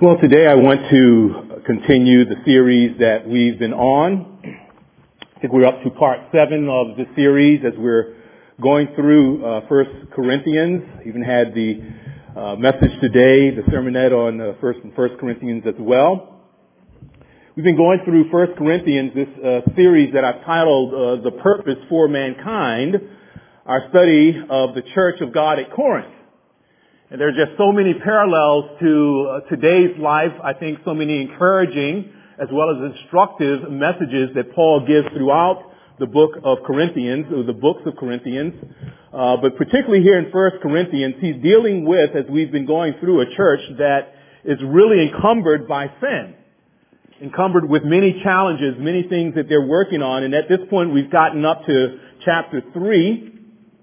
Well, today I want to continue the series that we've been on. I think we're up to part 7 of the series as we're going through 1 Corinthians. Even had the message today, the sermonette on 1 Corinthians as well. We've been going through 1 Corinthians, this series that I've titled The Purpose for Mankind, our study of the Church of God at Corinth. And there are just so many parallels to today's life. I think so many encouraging as well as instructive messages that Paul gives throughout the book of Corinthians, or the books of Corinthians. But particularly here in 1 Corinthians, he's dealing with, as we've been going through, a church that is really encumbered by sin. Encumbered with many challenges, many things that they're working on. And at this point, we've gotten up to chapter 3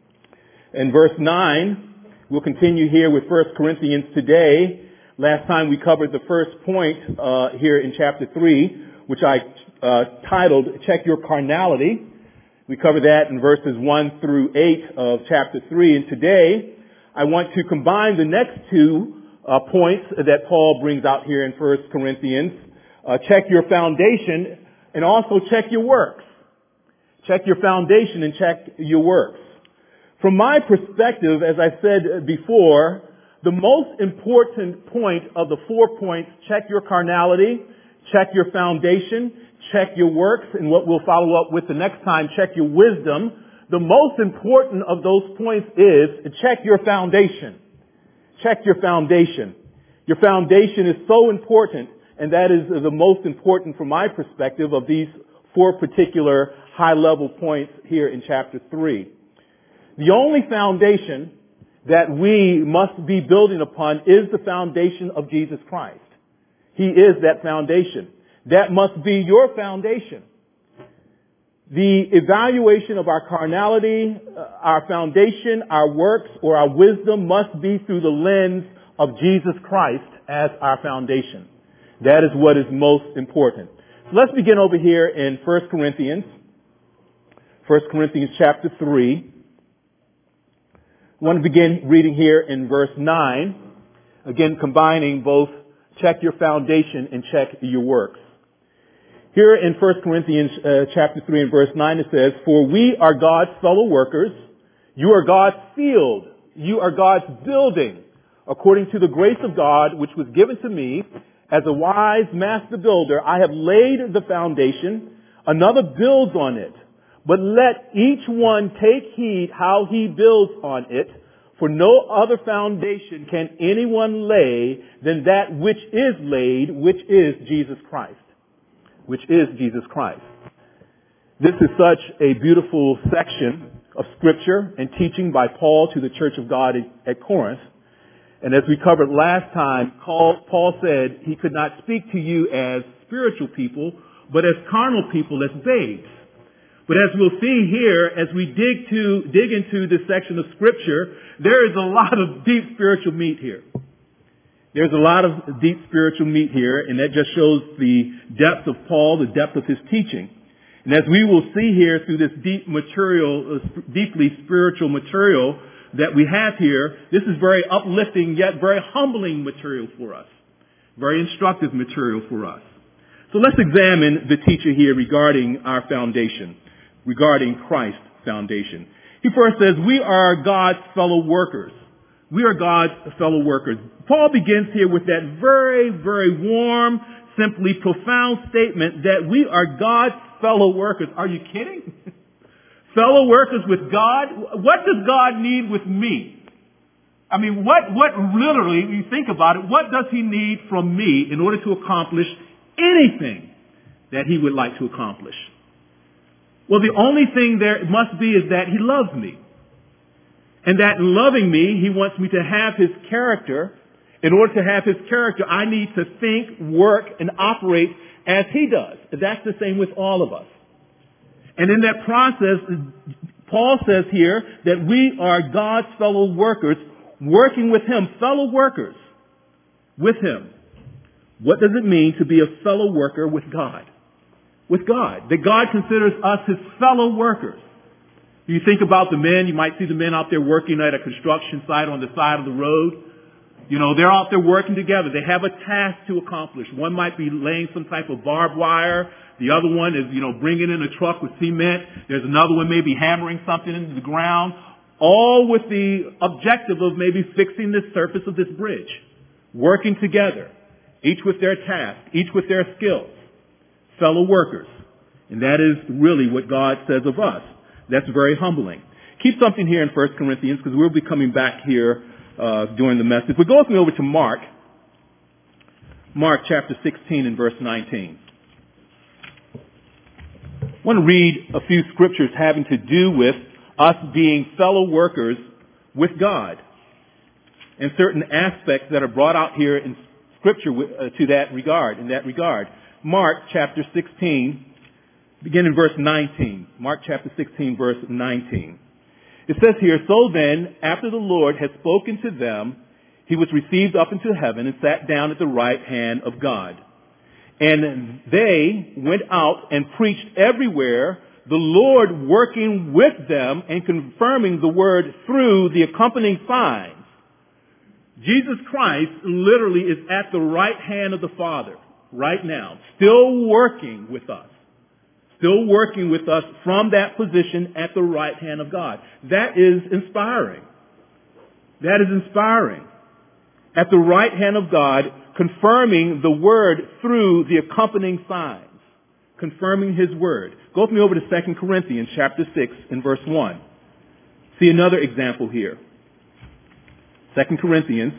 and verse 9. We'll continue here with 1 Corinthians today. Last time we covered the first point here in chapter 3, which I titled, Check Your Carnality. We covered that in verses 1 through 8 of chapter 3. And today, I want to combine the next two points that Paul brings out here in 1 Corinthians. Check your foundation and also check your works. Check your foundation and check your works. From my perspective, as I said before, the most important point of the 4 points, check your carnality, check your foundation, check your works, and what we'll follow up with the next time, check your wisdom. The most important of those points is check your foundation. Check your foundation. Your foundation is so important, and that is the most important from my perspective of these 4 particular high-level points here in chapter 3. The only foundation that we must be building upon is the foundation of Jesus Christ. He is that foundation. That must be your foundation. The evaluation of our carnality, our foundation, our works, or our wisdom must be through the lens of Jesus Christ as our foundation. That is what is most important. So let's begin over here in 1 Corinthians. 1 Corinthians chapter 3. I want to begin reading here in verse 9. Again, combining both check your foundation and check your works. Here in 1 Corinthians chapter 3 and verse 9 it says, For we are God's fellow workers. You are God's field. You are God's building. According to the grace of God which was given to me, as a wise master builder, I have laid the foundation. Another builds on it. But let each one take heed how he builds on it, for no other foundation can anyone lay than that which is laid, which is Jesus Christ. Which is Jesus Christ. This is such a beautiful section of scripture and teaching by Paul to the church of God at Corinth. And as we covered last time, Paul said he could not speak to you as spiritual people, but as carnal people, as babes. But as we'll see here, as we dig into this section of Scripture, there is a lot of deep spiritual meat here. There's a lot of deep spiritual meat here, and that just shows the depth of Paul, the depth of his teaching. And as we will see here through this deeply spiritual material that we have here, this is very uplifting yet very humbling material for us. Very instructive material for us. So let's examine the teacher here regarding our foundation. Regarding Christ's foundation. He first says, we are God's fellow workers. We are God's fellow workers. Paul begins here with that very, very warm, simply profound statement that we are God's fellow workers. Are you kidding? Fellow workers with God? What does God need with me? I mean, what literally, when you think about it, what does he need from me in order to accomplish anything that he would like to accomplish? Well, the only thing there must be is that he loves me. And that in loving me, he wants me to have his character. In order to have his character, I need to think, work, and operate as he does. That's the same with all of us. And in that process, Paul says here that we are God's fellow workers, working with him, fellow workers with him. What does it mean to be a fellow worker with God? With God. That God considers us his fellow workers. You think about the men, you might see the men out there working at a construction site on the side of the road. They're out there working together. They have a task to accomplish. One might be laying some type of barbed wire. The other one is, bringing in a truck with cement. There's another one maybe hammering something into the ground. All with the objective of maybe fixing the surface of this bridge. Working together. Each with their task. Each with their skills. Fellow workers. And that is really what God says of us. That's very humbling. Keep something here in 1 Corinthians because we'll be coming back here during the message. But go with me over to Mark. Mark chapter 16 and verse 19. I want to read a few scriptures having to do with us being fellow workers with God. And certain aspects that are brought out here in scripture in that regard. Mark chapter 16, begin in verse 19. Mark chapter 16, verse 19. It says here, so then, after the Lord had spoken to them, he was received up into heaven and sat down at the right hand of God. And they went out and preached everywhere, the Lord working with them and confirming the word through the accompanying signs. Jesus Christ literally is at the right hand of the Father right now, still working with us. Still working with us from that position at the right hand of God. That is inspiring. That is inspiring. At the right hand of God, confirming the word through the accompanying signs. Confirming his word. Go with me over to 2 Corinthians chapter 6 and verse 1. See another example here. 2 Corinthians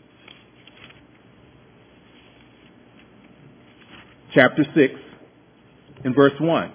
chapter 6 in verse 1.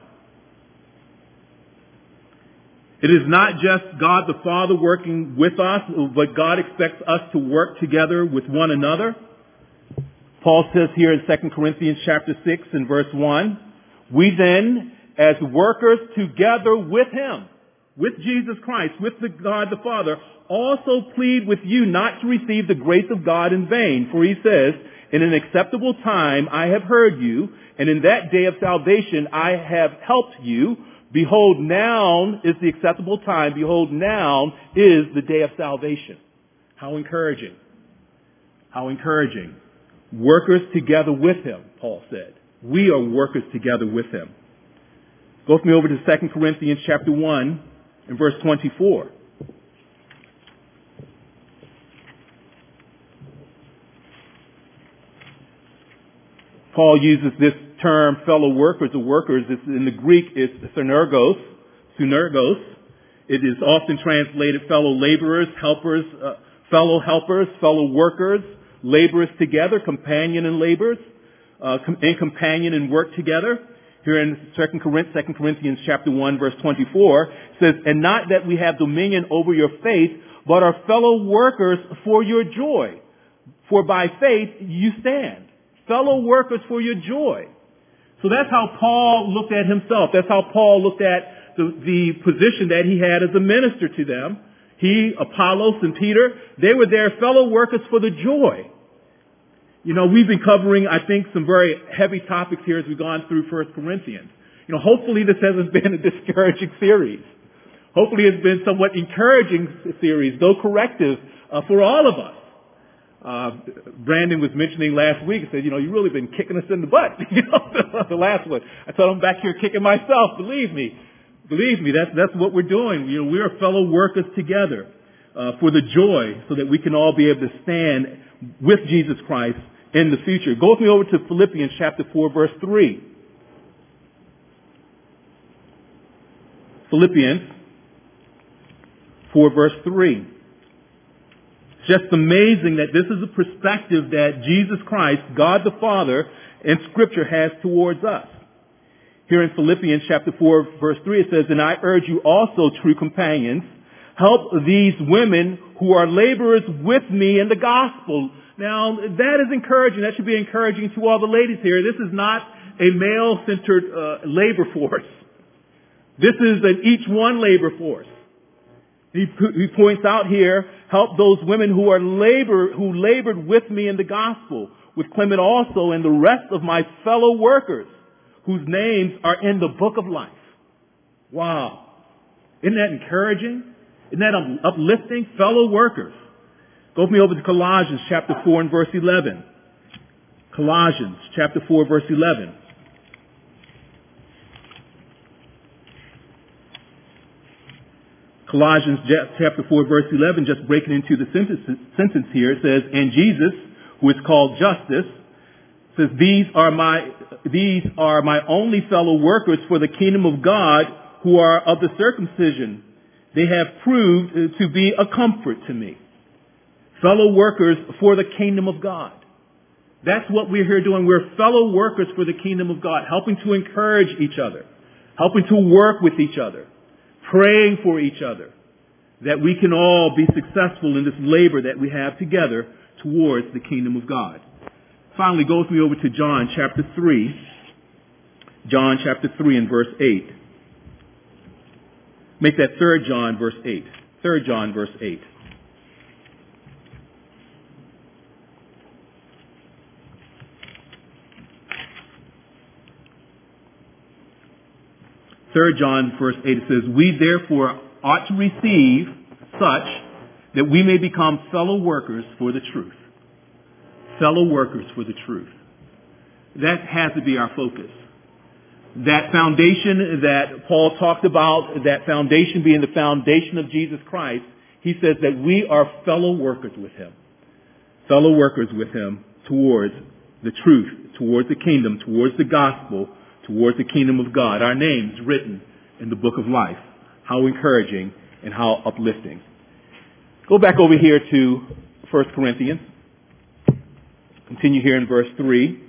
It is not just God the Father working with us, but God expects us to work together with one another. Paul says here in 2 Corinthians chapter 6 and verse 1, we then, as workers together with him, with Jesus Christ, with God the Father, also plead with you not to receive the grace of God in vain. For he says, in an acceptable time I have heard you, and in that day of salvation I have helped you. Behold, now is the acceptable time. Behold, now is the day of salvation. How encouraging. How encouraging. Workers together with him, Paul said. We are workers together with him. Go with me over to 2 Corinthians chapter 1 and verse 24. Paul uses this term, fellow workers or workers. In the Greek, it's synergos. It is often translated fellow laborers, helpers, fellow helpers, fellow workers, laborers together, companion in labors, and companion in work together. Here in 2 Corinthians chapter 1 verse 24 it says, and not that we have dominion over your faith, but are fellow workers for your joy. For by faith you stand. Fellow workers for your joy. So that's how Paul looked at himself. That's how Paul looked at the position that he had as a minister to them. He, Apollos, and Peter, they were their fellow workers for the joy. We've been covering, I think, some very heavy topics here as we've gone through 1 Corinthians. Hopefully this hasn't been a discouraging series. Hopefully it's been somewhat encouraging series, though corrective for all of us. Brandon was mentioning last week, he said, you've really been kicking us in the butt, the last one. I told him, I'm back here kicking myself, believe me, that's what we're doing. We are fellow workers together, for the joy, so that we can all be able to stand with Jesus Christ in the future. Go with me over to Philippians chapter 4 verse 3. Philippians 4 verse 3. Just amazing that this is a perspective that Jesus Christ, God the Father, and Scripture has towards us. Here in Philippians chapter 4 verse 3 it says, and I urge you also, true companions, help these women who are laborers with me in the gospel. Now, that is encouraging. That should be encouraging to all the ladies here. This is not a male-centered labor force. This is an each one labor force. He points out here, help those women who labored with me in the gospel, with Clement also and the rest of my fellow workers, whose names are in the book of life. Wow. Isn't that encouraging? Isn't that uplifting? Fellow workers. Go with me over to Colossians chapter 4 and verse 11. Colossians chapter 4 verse 11. Colossians chapter 4 verse 11, just breaking into the sentence here, it says, and Jesus, who is called Justice, says, these are my only fellow workers for the kingdom of God who are of the circumcision. They have proved to be a comfort to me. Fellow workers for the kingdom of God. That's what we're here doing. We're fellow workers for the kingdom of God, helping to encourage each other, helping to work with each other, praying for each other, that we can all be successful in this labor that we have together towards the kingdom of God. Finally, go with me over to John chapter 3. John chapter 3 and verse 8. Make that 3 John verse 8. 3 John verse 8. Third John verse 8, it says, we therefore ought to receive such that we may become fellow workers for the truth. Fellow workers for the truth. That has to be our focus. That foundation that Paul talked about, that foundation being the foundation of Jesus Christ, he says that we are fellow workers with him. Fellow workers with him towards the truth, towards the kingdom, towards the gospel, towards the kingdom of God. Our names written in the book of life. How encouraging and how uplifting. Go back over here to 1 Corinthians. Continue here in verse 3.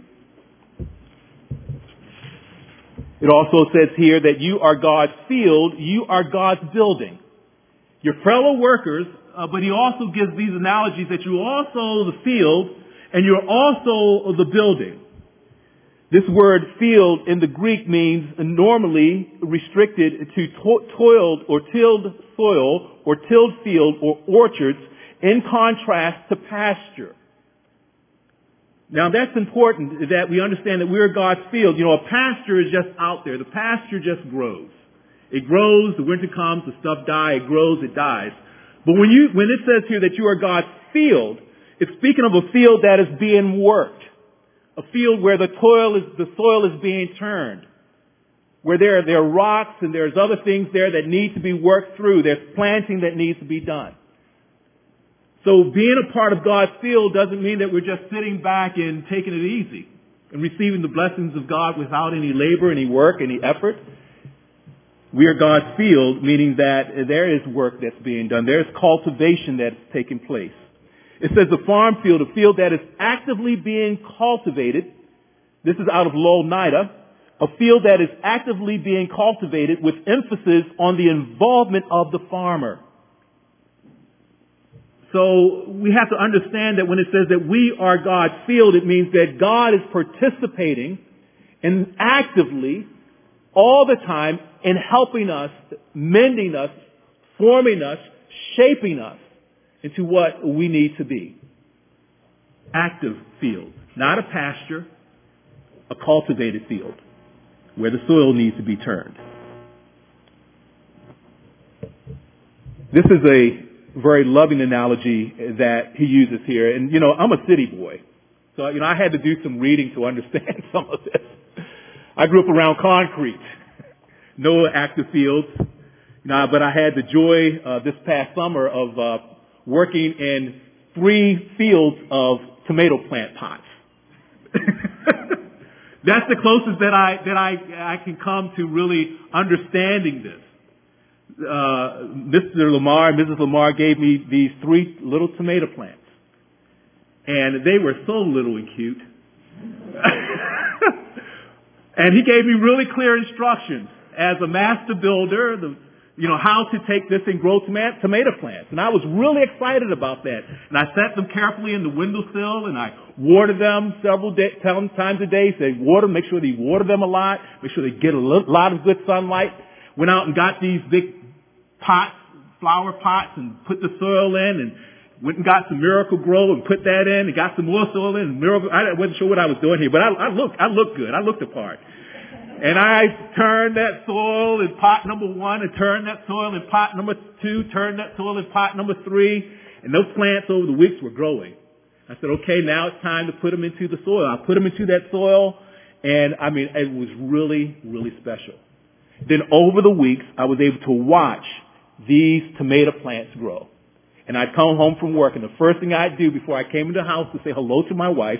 It also says here that you are God's field, you are God's building. Your fellow workers, but he also gives these analogies that you're also the field and you're also the building. This word field in the Greek means normally restricted to toiled or tilled soil or tilled field or orchards in contrast to pasture. Now that's important that we understand that we're God's field. You know, a pasture is just out there. The pasture just grows. It grows, the winter comes, the stuff dies, it grows, it dies. But when it says here that you are God's field, it's speaking of a field that is being worked. A field where the soil is being turned. Where there are rocks and there's other things there that need to be worked through. There's planting that needs to be done. So being a part of God's field doesn't mean that we're just sitting back and taking it easy and receiving the blessings of God without any labor, any work, any effort. We are God's field, meaning that there is work that's being done. There's cultivation that's taking place. It says the farm field, a field that is actively being cultivated. This is out of Lowell Nida. A field that is actively being cultivated with emphasis on the involvement of the farmer. So we have to understand that when it says that we are God's field, it means that God is participating and actively all the time in helping us, mending us, forming us, shaping us into what we need to be. Active field. Not a pasture, a cultivated field where the soil needs to be turned. This is a very loving analogy that he uses here. And, you know, I'm a city boy. So, you know, I had to do some reading to understand some of this. I grew up around concrete. No active fields. But I had the joy this past summer of working in 3 fields of tomato plant pots. That's the closest that I can come to really understanding this. Mr. Lamar and Mrs. Lamar gave me these 3 little tomato plants. And they were so little and cute. And he gave me really clear instructions as a master builder, how to take this and grow tomato plants. And I was really excited about that. And I set them carefully in the windowsill and I watered them several times a day. Say water, make sure that you water them a lot. Make sure they get a lot of good sunlight. Went out and got these big pots, flower pots, and put the soil in, and went and got some Miracle-Gro and put that in, and got some more soil in. I wasn't sure what I was doing here, but I looked good. I looked the part. And I turned that soil in pot number 1, and turned that soil in pot number 2, turned that soil in pot number 3, And those plants over the weeks were growing. I said, okay, now it's time to put them into the soil. I put them into that soil, and I mean, it was really, really special. Then over the weeks, I was able to watch these tomato plants grow. And I'd come home from work, and the first thing I'd do before I came into the house to say hello to my wife,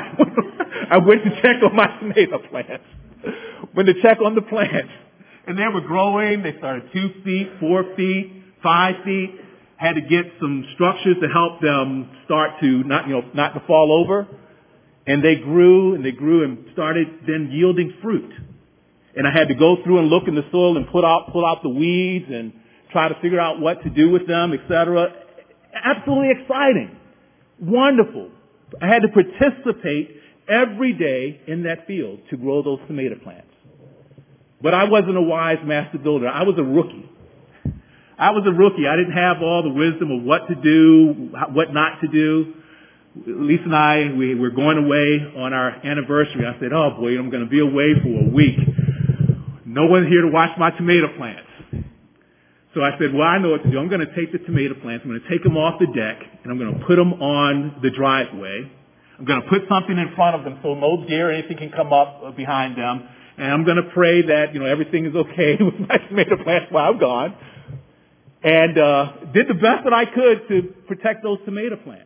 I went to check on my tomato plants. Went to check on the plants. And they were growing. They started 2 feet, 4 feet, 5 feet. Had to get some structures to help them start to not to fall over. And they grew and started then yielding fruit. And I had to go through and look in the soil and pull out the weeds and try to figure out what to do with them, etc. Absolutely exciting. Wonderful. I had to participate every day in that field to grow those tomato plants. But I wasn't a wise master builder. I was a rookie. I didn't have all the wisdom of what to do, what not to do. Lisa and I, we were going away on our anniversary. I said, oh boy, I'm going to be away for a week. No one here to watch my tomato plants. So I said, well, I know what to do. I'm going to take the tomato plants. I'm going to take them off the deck, and I'm going to put them on the driveway. I'm going to put something in front of them so no deer or anything can come up behind them. And I'm going to pray that, everything is okay with my tomato plants while I'm gone. And did the best that I could to protect those tomato plants.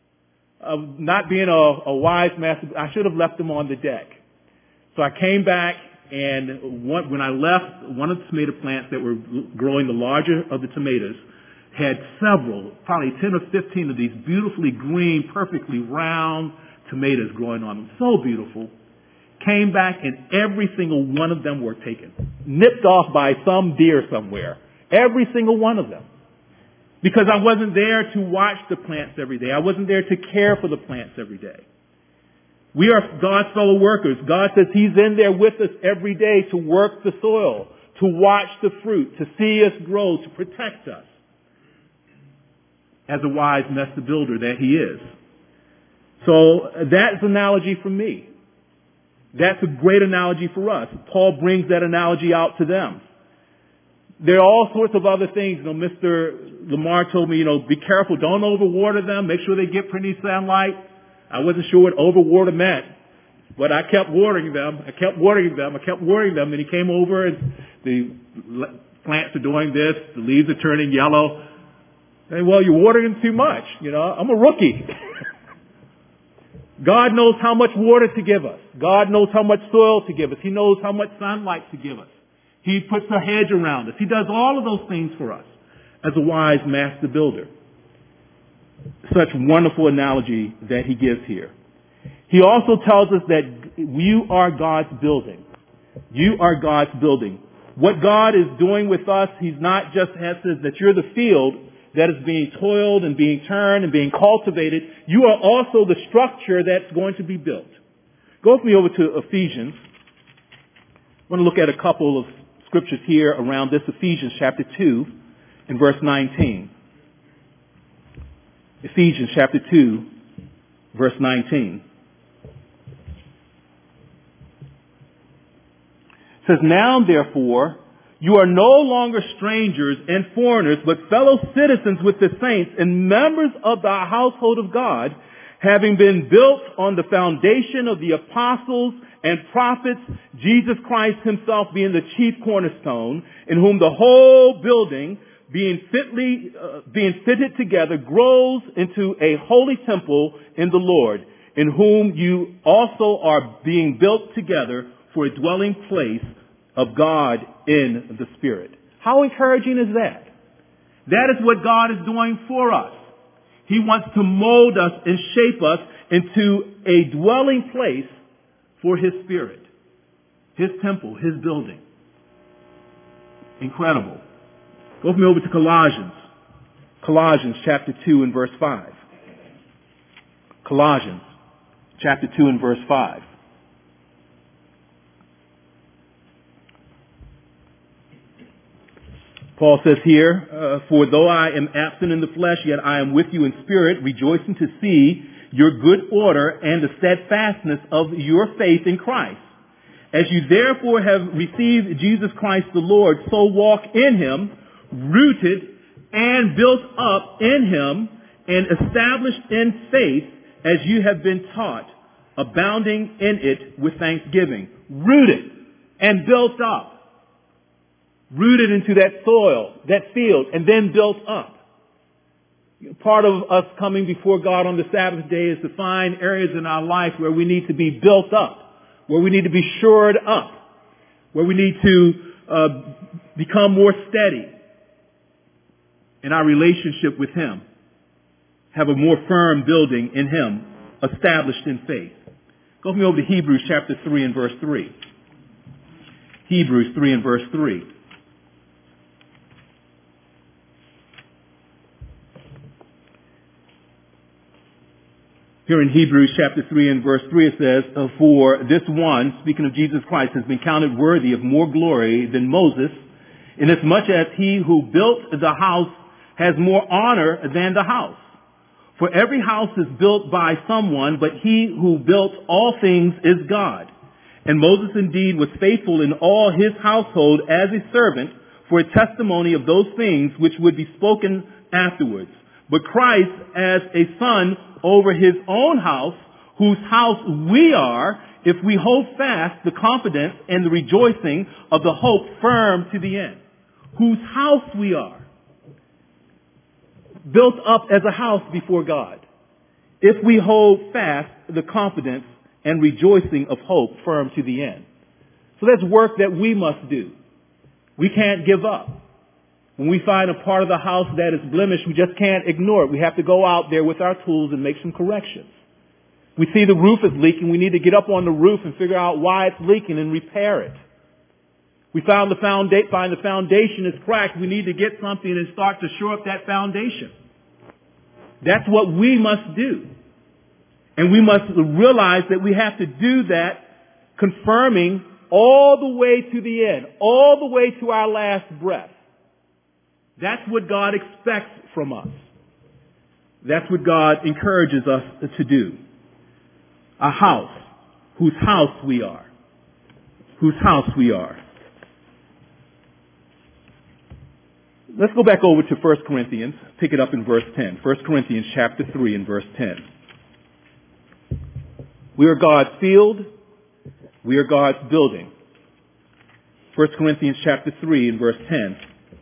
Not being a wise master, I should have left them on the deck. So I came back, and when I left, one of the tomato plants that were growing, the larger of the tomatoes, had several, probably 10 or 15 of these beautifully green, perfectly round tomatoes growing on them. So beautiful. Came back, and every single one of them were taken. Nipped off by some deer somewhere. Every single one of them. Because I wasn't there to watch the plants every day. I wasn't there to care for the plants every day. We are God's fellow workers. God says He's in there with us every day to work the soil, to watch the fruit, to see us grow, to protect us. As a wise master builder that He is. So that's an analogy for me. That's a great analogy for us. Paul brings that analogy out to them. There are all sorts of other things. Mr. Lamar told me, be careful. Don't overwater them. Make sure they get plenty sunlight. I wasn't sure what overwater meant. But I kept watering them. And he came over and the plants are doing this. The leaves are turning yellow. And well, you're watering them too much. I'm a rookie. God knows how much water to give us. God knows how much soil to give us. He knows how much sunlight to give us. He puts a hedge around us. He does all of those things for us as a wise master builder. Such wonderful analogy that he gives here. He also tells us that you are God's building. You are God's building. What God is doing with us, He's not just says that you're the field that is being toiled and being turned and being cultivated. You are also the structure that's going to be built. Go with me over to Ephesians. I want to look at a couple of scriptures here around this. Ephesians chapter 2 and verse 19. Ephesians chapter 2, verse 19. It says, now therefore, you are no longer strangers and foreigners, but fellow citizens with the saints and members of the household of God, having been built on the foundation of the apostles and prophets, Jesus Christ Himself being the chief cornerstone, in whom the whole building, being fitted together, grows into a holy temple in the Lord, in whom you also are being built together for a dwelling place of God in the Spirit. How encouraging is that? That is what God is doing for us. He wants to mold us and shape us into a dwelling place for His Spirit. His temple, His building. Incredible. Go with me over to Colossians. Colossians chapter 2 and verse 5. Colossians chapter 2 and verse 5. Paul says here, for though I am absent in the flesh, yet I am with you in spirit, rejoicing to see your good order and the steadfastness of your faith in Christ. As you therefore have received Jesus Christ the Lord, so walk in Him, rooted and built up in Him, and established in faith as you have been taught, abounding in it with thanksgiving. Rooted and built up. Rooted into that soil, that field, and then built up. Part of us coming before God on the Sabbath day is to find areas in our life where we need to be built up, where we need to be shored up, where we need to become more steady in our relationship with Him, have a more firm building in Him, established in faith. Go with me over to Hebrews chapter 3 and verse 3. Hebrews 3 and verse 3. Here in Hebrews chapter 3 and verse 3 it says, for this one, speaking of Jesus Christ, has been counted worthy of more glory than Moses, inasmuch as he who built the house has more honor than the house. For every house is built by someone, but he who built all things is God. And Moses indeed was faithful in all his household as a servant for a testimony of those things which would be spoken afterwards. But Christ as a son over his own house, whose house we are, if we hold fast the confidence and the rejoicing of the hope firm to the end. Whose house we are. Built up as a house before God. If we hold fast the confidence and rejoicing of hope firm to the end. So that's work that we must do. We can't give up. When we find a part of the house that is blemished, we just can't ignore it. We have to go out there with our tools and make some corrections. We see the roof is leaking. We need to get up on the roof and figure out why it's leaking and repair it. We find the foundation is cracked. We need to get something and start to shore up that foundation. That's what we must do. And we must realize that we have to do that confirming all the way to the end, all the way to our last breath. That's what God expects from us. That's what God encourages us to do. A house, whose house we are. Whose house we are. Let's go back over to 1 Corinthians, pick it up in verse 10. 1 Corinthians chapter 3 and verse 10. We are God's field. We are God's building. 1 Corinthians chapter 3 and verse 10.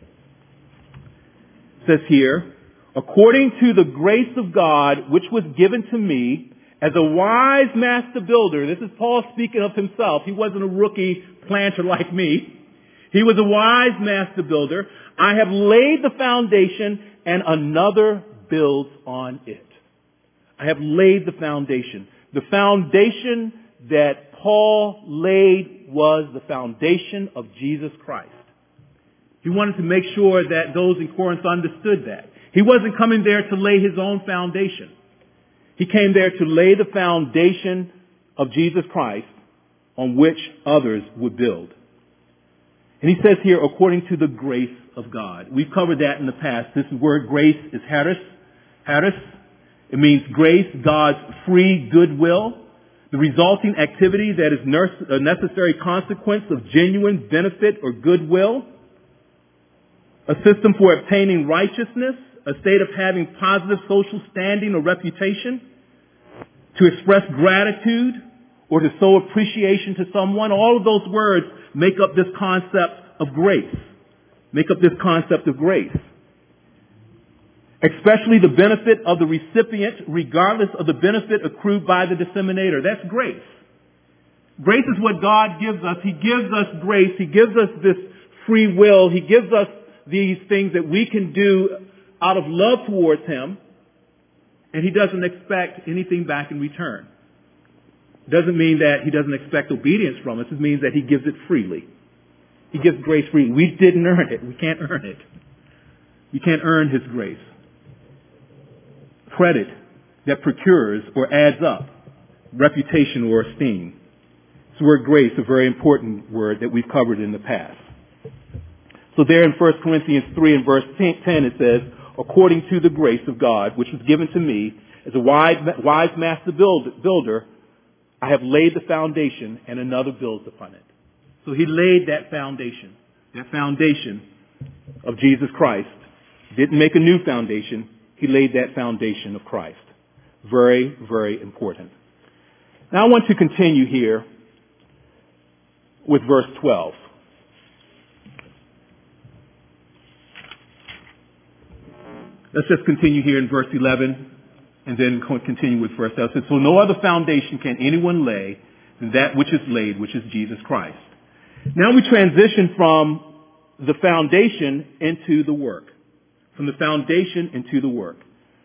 Says here, according to the grace of God which was given to me as a wise master builder. This is Paul speaking of himself. He wasn't a rookie planter like me. He was a wise master builder. I have laid the foundation and another builds on it. I have laid the foundation. The foundation that Paul laid was the foundation of Jesus Christ. He wanted to make sure that those in Corinth understood that. He wasn't coming there to lay his own foundation. He came there to lay the foundation of Jesus Christ on which others would build. And he says here, according to the grace of God. We've covered that in the past. This word grace is charis. Charis. It means grace, God's free goodwill. The resulting activity that is a necessary consequence of genuine benefit or goodwill. A system for obtaining righteousness. A state of having positive social standing or reputation. To express gratitude or to show appreciation to someone. All of those words make up this concept of grace. Make up this concept of grace. Especially the benefit of the recipient, regardless of the benefit accrued by the disseminator. That's grace. Grace is what God gives us. He gives us grace. He gives us this free will. He gives us these things that we can do out of love towards Him. And He doesn't expect anything back in return. It doesn't mean that He doesn't expect obedience from us. It means that He gives it freely. He gives grace freely. We didn't earn it. We can't earn it. You can't earn His grace. Credit that procures or adds up reputation or esteem. This word grace, a very important word that we've covered in the past. So there in 1 Corinthians 3 and verse 10 it says, according to the grace of God, which was given to me as a wise master builder, I have laid the foundation and another builds upon it. So He laid that foundation of Jesus Christ. Didn't make a new foundation. He laid that foundation of Christ. Very, very important. Now I want to continue here with verse 12. Let's just continue here in verse 11 and then continue with verse 12. It says, so no other foundation can anyone lay than that which is laid, which is Jesus Christ. Now we transition from the foundation into the work. From the foundation into the work.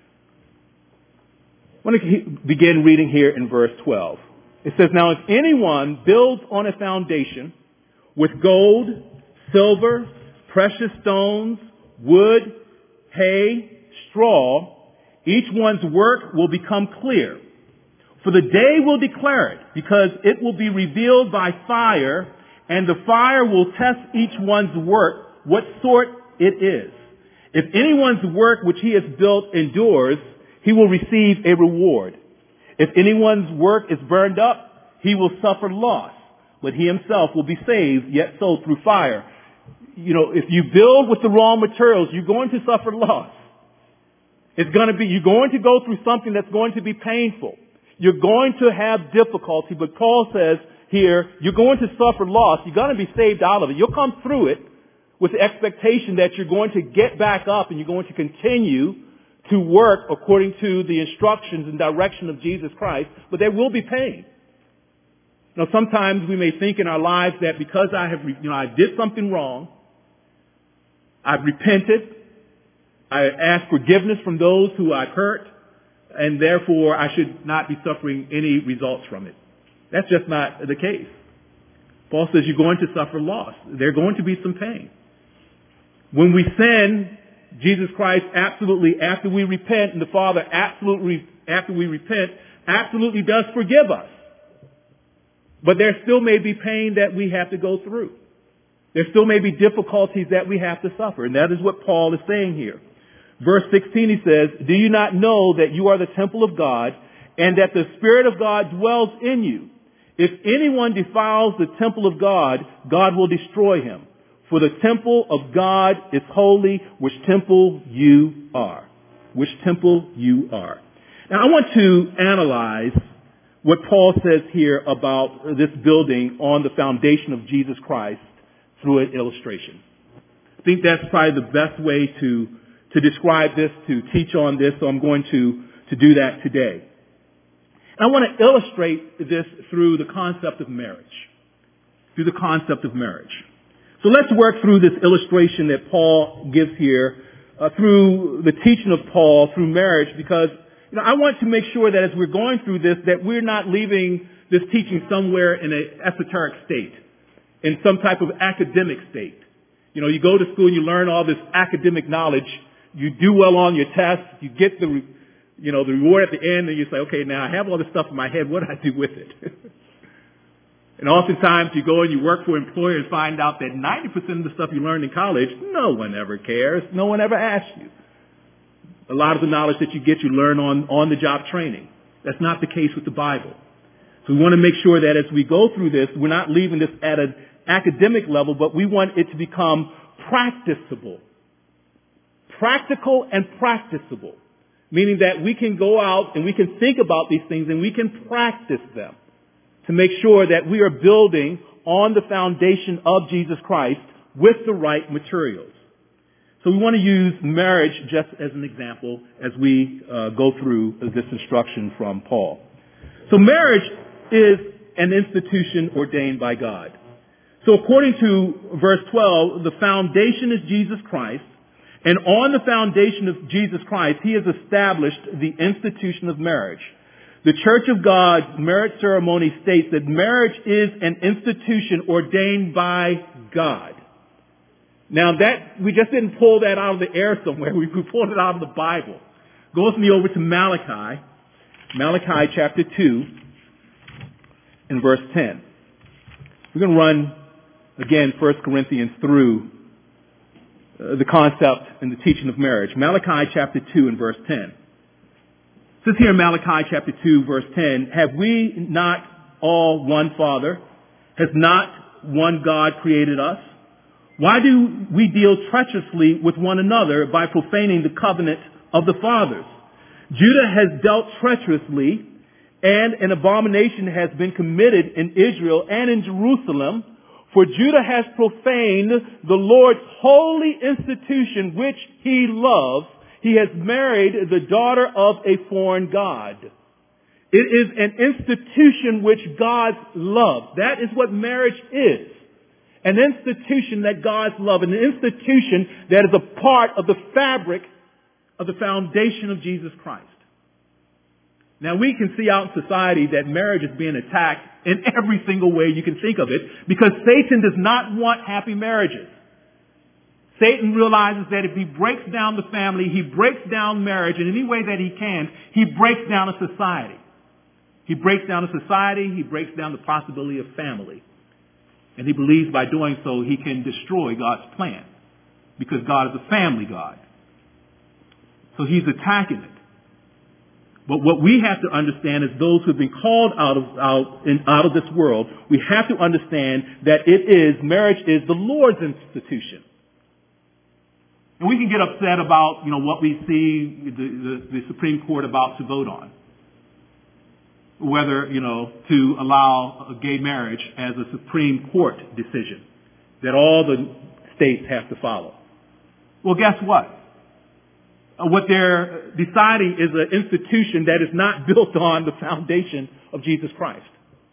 I want to begin reading here in verse 12. It says, now if anyone builds on a foundation with gold, silver, precious stones, wood, hay, straw, each one's work will become clear. For the day will declare it, because it will be revealed by fire, and the fire will test each one's work, what sort it is. If anyone's work which he has built endures, he will receive a reward. If anyone's work is burned up, he will suffer loss, but he himself will be saved, yet so through fire. You know, if you build with the wrong materials, you're going to suffer loss. You're going to go through something that's going to be painful. You're going to have difficulty, but Paul says here, you're going to suffer loss. You're going to be saved out of it. You'll come through it with the expectation that you're going to get back up and you're going to continue to work according to the instructions and direction of Jesus Christ, but there will be pain. Now, sometimes we may think in our lives that because I did something wrong, I've repented, I ask forgiveness from those who I've hurt, and therefore I should not be suffering any results from it. That's just not the case. Paul says you're going to suffer loss. There's going to be some pain. When we sin, Jesus Christ absolutely, after we repent, and the Father absolutely, after we repent, absolutely does forgive us. But there still may be pain that we have to go through. There still may be difficulties that we have to suffer. And that is what Paul is saying here. Verse 16 he says, do you not know that you are the temple of God and that the Spirit of God dwells in you? If anyone defiles the temple of God, God will destroy him. For the temple of God is holy, which temple you are. Which temple you are. Now I want to analyze what Paul says here about this building on the foundation of Jesus Christ through an illustration. I think that's probably the best way to describe this, to teach on this, so I'm going to do that today. And I want to illustrate this through the concept of marriage. Through the concept of marriage. So let's work through this illustration that Paul gives here through the teaching of Paul through marriage, because I want to make sure that as we're going through this, that we're not leaving this teaching somewhere in an esoteric state, in some type of academic state. You go to school and you learn all this academic knowledge. You do well on your tests. You get the reward at the end, and you say, okay, now I have all this stuff in my head. What do I do with it? And oftentimes you go and you work for employers and find out that 90% of the stuff you learned in college, no one ever cares. No one ever asks you. A lot of the knowledge that you get, you learn on the job training. That's not the case with the Bible. So we want to make sure that as we go through this, we're not leaving this at an academic level, but we want it to become practicable. Practical and practicable. Meaning that we can go out and we can think about these things and we can practice them to make sure that we are building on the foundation of Jesus Christ with the right materials. So we want to use marriage just as an example as we go through this instruction from Paul. So marriage is an institution ordained by God. So according to verse 12, the foundation is Jesus Christ, and on the foundation of Jesus Christ, he has established the institution of marriage. The Church of God's marriage ceremony states that marriage is an institution ordained by God. Now that, we just didn't pull that out of the air somewhere. We pulled it out of the Bible. Go with me over to Malachi. Malachi chapter 2 and verse 10. We're going to run, again, 1 Corinthians through the concept and the teaching of marriage. Malachi chapter 2 and verse 10. It says here in Malachi chapter 2 verse 10, have we not all one Father? Has not one God created us? Why do we deal treacherously with one another by profaning the covenant of the fathers. Judah has dealt treacherously, and an abomination has been committed in Israel and in Jerusalem, for Judah has profaned the Lord's holy institution which he loves. He has married the daughter of a foreign god. It is an institution which God loves. That is what marriage is. An institution that God loves, an institution that is a part of the fabric of the foundation of Jesus Christ. Now we can see out in society that marriage is being attacked in every single way you can think of it, because Satan does not want happy marriages. Satan realizes that if he breaks down the family, he breaks down marriage in any way that he can, he breaks down a society. He breaks down a society, he breaks down the possibility of family. And he believes by doing so he can destroy God's plan, because God is a family God. So he's attacking it. But what we have to understand is those who have been called out of this world, we have to understand that marriage is the Lord's institution. And we can get upset about, what we see the Supreme Court about to vote on. Whether, to allow a gay marriage as a Supreme Court decision that all the states have to follow. Well, guess what? What they're deciding is an institution that is not built on the foundation of Jesus Christ.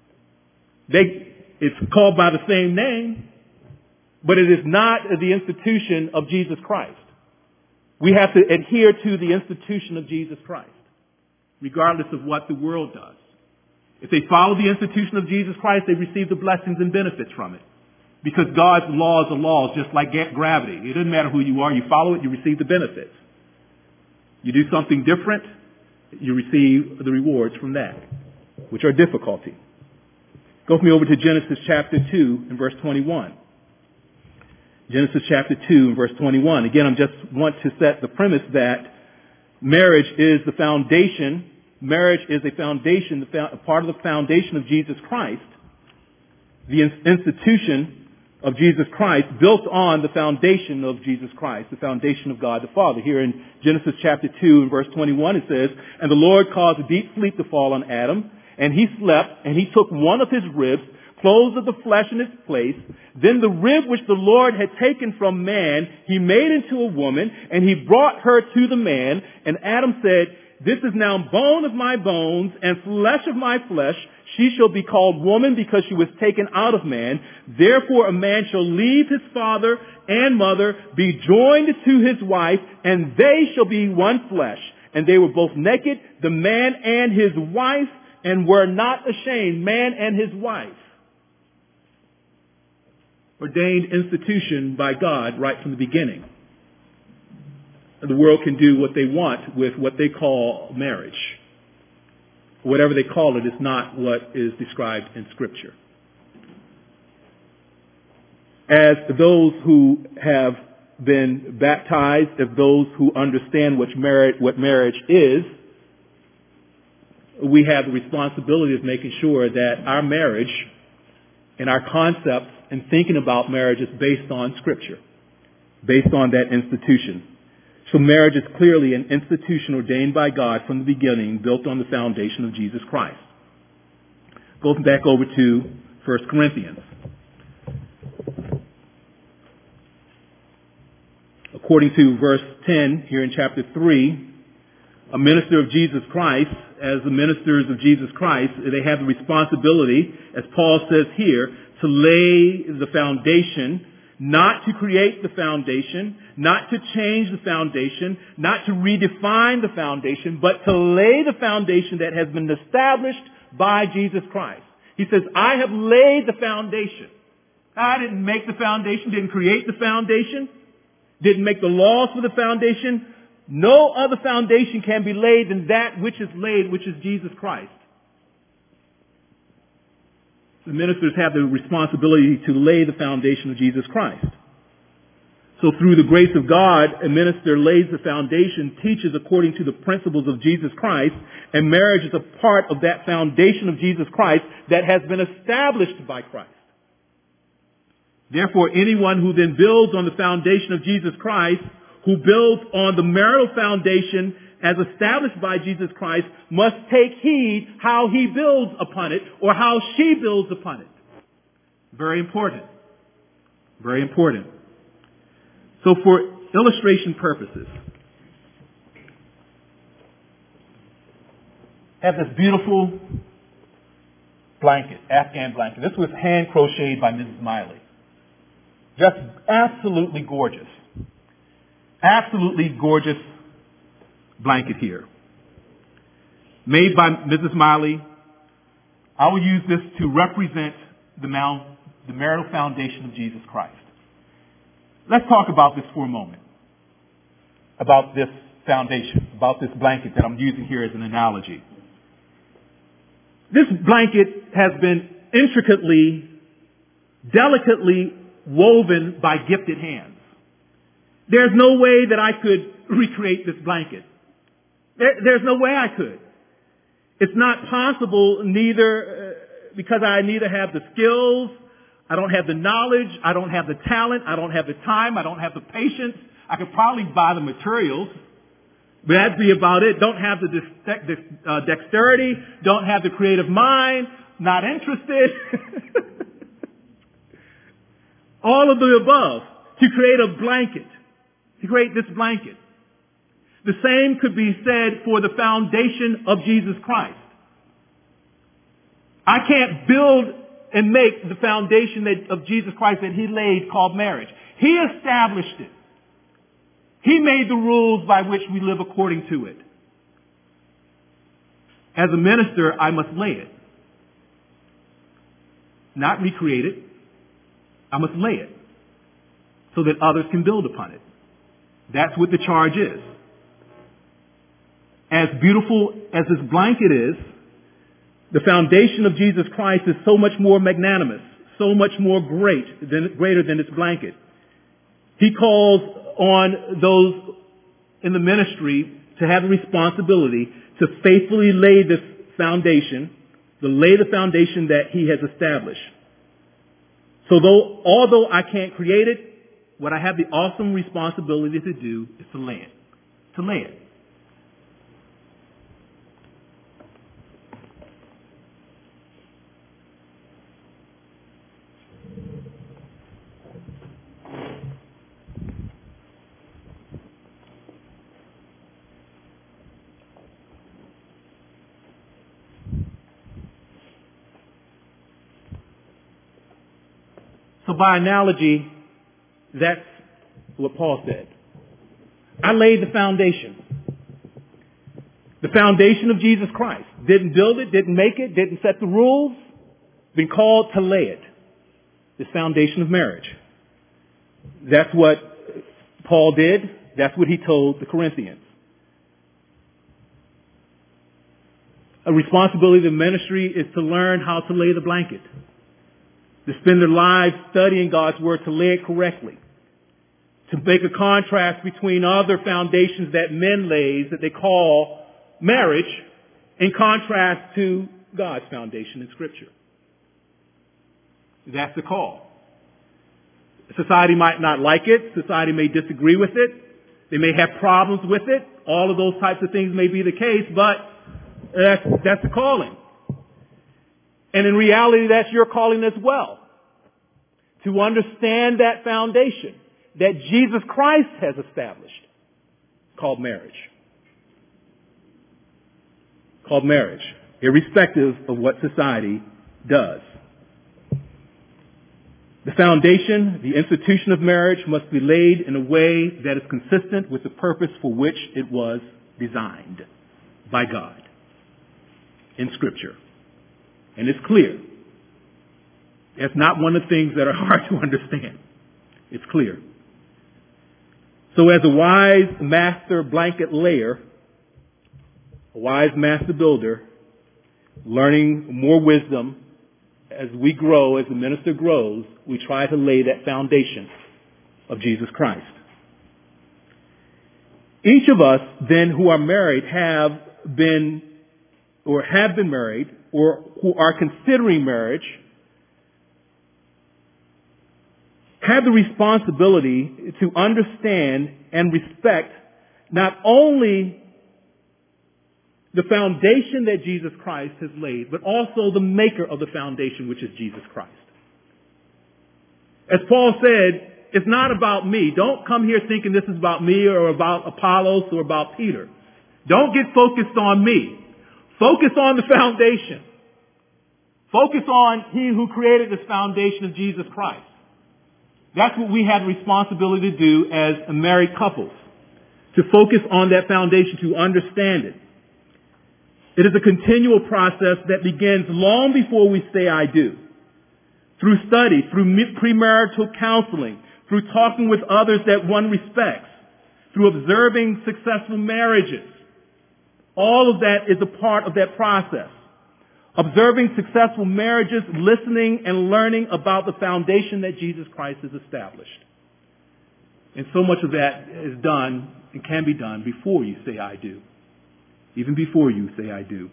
It's called by the same name, but it is not the institution of Jesus Christ. We have to adhere to the institution of Jesus Christ, regardless of what the world does. If they follow the institution of Jesus Christ, they receive the blessings and benefits from it. Because God's laws are laws, just like gravity. It doesn't matter who you are. You follow it, you receive the benefits. You do something different, you receive the rewards from that, which are difficulty. Go with me over to Genesis chapter 2 and verse 21. Genesis chapter 2 and verse 21. Again, I just want to set the premise that marriage is the foundation. Marriage is a foundation, a part of the foundation of Jesus Christ, the institution of Jesus Christ, built on the foundation of Jesus Christ, the foundation of God the Father. Here in Genesis chapter 2 and verse 21 it says, "And the Lord caused a deep sleep to fall on Adam, and he slept, and he took one of his ribs, clothes of the flesh in its place. Then the rib which the Lord had taken from man, he made into a woman, and he brought her to the man. And Adam said, 'This is now bone of my bones and flesh of my flesh. She shall be called woman because she was taken out of man. Therefore a man shall leave his father and mother, be joined to his wife, and they shall be one flesh. And they were both naked, the man and his wife, and were not ashamed,'" man and his wife. Ordained institution by God right from the beginning. The world can do what they want with what they call marriage. Whatever they call it is not what is described in Scripture. As those who have been baptized, as those who understand what marriage is, we have the responsibility of making sure that our marriage and our concepts and thinking about marriage is based on Scripture, based on that institution. So marriage is clearly an institution ordained by God from the beginning, built on the foundation of Jesus Christ. Go back over to 1 Corinthians. According to verse 10 here in chapter 3, a minister of Jesus Christ, as the ministers of Jesus Christ, they have the responsibility, as Paul says here, to lay the foundation, not to create the foundation, not to change the foundation, not to redefine the foundation, but to lay the foundation that has been established by Jesus Christ. He says, "I have laid the foundation." I didn't make the foundation, didn't create the foundation, didn't make the laws for the foundation. No other foundation can be laid than that which is laid, which is Jesus Christ. The ministers have the responsibility to lay the foundation of Jesus Christ. So through the grace of God, a minister lays the foundation, teaches according to the principles of Jesus Christ, and marriage is a part of that foundation of Jesus Christ that has been established by Christ. Therefore, anyone who then builds on the foundation of Jesus Christ who builds on the marital foundation as established by Jesus Christ must take heed how he builds upon it or how she builds upon it. Very important. Very important. So for illustration purposes, I have this beautiful blanket, Afghan blanket. This was hand crocheted by Mrs. Miley. Just absolutely gorgeous. Absolutely gorgeous blanket here. Made by Mrs. Miley. I will use this to represent the marital foundation of Jesus Christ. Let's talk about this for a moment. About this foundation, about this blanket that I'm using here as an analogy. This blanket has been intricately, delicately woven by gifted hands. There's no way that I could recreate this blanket. There's no way I could. It's not possible because I neither have the skills, I don't have the knowledge, I don't have the talent, I don't have the time, I don't have the patience. I could probably buy the materials, but that'd be about it. Don't have the dexterity, don't have the creative mind, not interested. All of the above to create a blanket, to create this blanket. The same could be said for the foundation of Jesus Christ. I can't build and make the foundation of Jesus Christ that he laid called marriage. He established it. He made the rules by which we live according to it. As a minister, I must lay it. Not recreate it. I must lay it so that others can build upon it. That's what the charge is. As beautiful as this blanket is, the foundation of Jesus Christ is so much more magnanimous, so much more greater than this blanket. He calls on those in the ministry to have the responsibility to faithfully lay this foundation, to lay the foundation that he has established. So although I can't create it, what I have the awesome responsibility to do is to lay it. To lay it. So by analogy, that's what Paul said. I laid the foundation. The foundation of Jesus Christ. Didn't build it, didn't make it, didn't set the rules. Been called to lay it. This foundation of marriage. That's what Paul did. That's what he told the Corinthians. A responsibility of the ministry is to learn how to lay the blanket. To spend their lives studying God's Word, to lay it correctly. To make a contrast between other foundations that men lay, that they call marriage, in contrast to God's foundation in Scripture. That's the call. Society might not like it. Society may disagree with it. They may have problems with it. All of those types of things may be the case, but that's the calling. And in reality, that's your calling as well. To understand that foundation that Jesus Christ has established, called marriage. Called marriage, irrespective of what society does. The foundation, the institution of marriage must be laid in a way that is consistent with the purpose for which it was designed by God in Scripture. And it's clear. It's not one of the things that are hard to understand. It's clear. So as a wise master blanket layer, a wise master builder, learning more wisdom as we grow, as the minister grows, we try to lay that foundation of Jesus Christ. Each of us then who are married have been married or who are considering marriage have the responsibility to understand and respect not only the foundation that Jesus Christ has laid, but also the maker of the foundation, which is Jesus Christ. As Paul said, it's not about me. Don't come here thinking this is about me or about Apollos or about Peter. Don't get focused on me. Focus on the foundation. Focus on He who created this foundation of Jesus Christ. That's what we have the responsibility to do as married couples. To focus on that foundation, to understand it. It is a continual process that begins long before we say I do. Through study, through premarital counseling, through talking with others that one respects, through observing successful marriages. All of that is a part of that process. Observing successful marriages, listening and learning about the foundation that Jesus Christ has established. And so much of that is done and can be done before you say I do. Even before you say I do.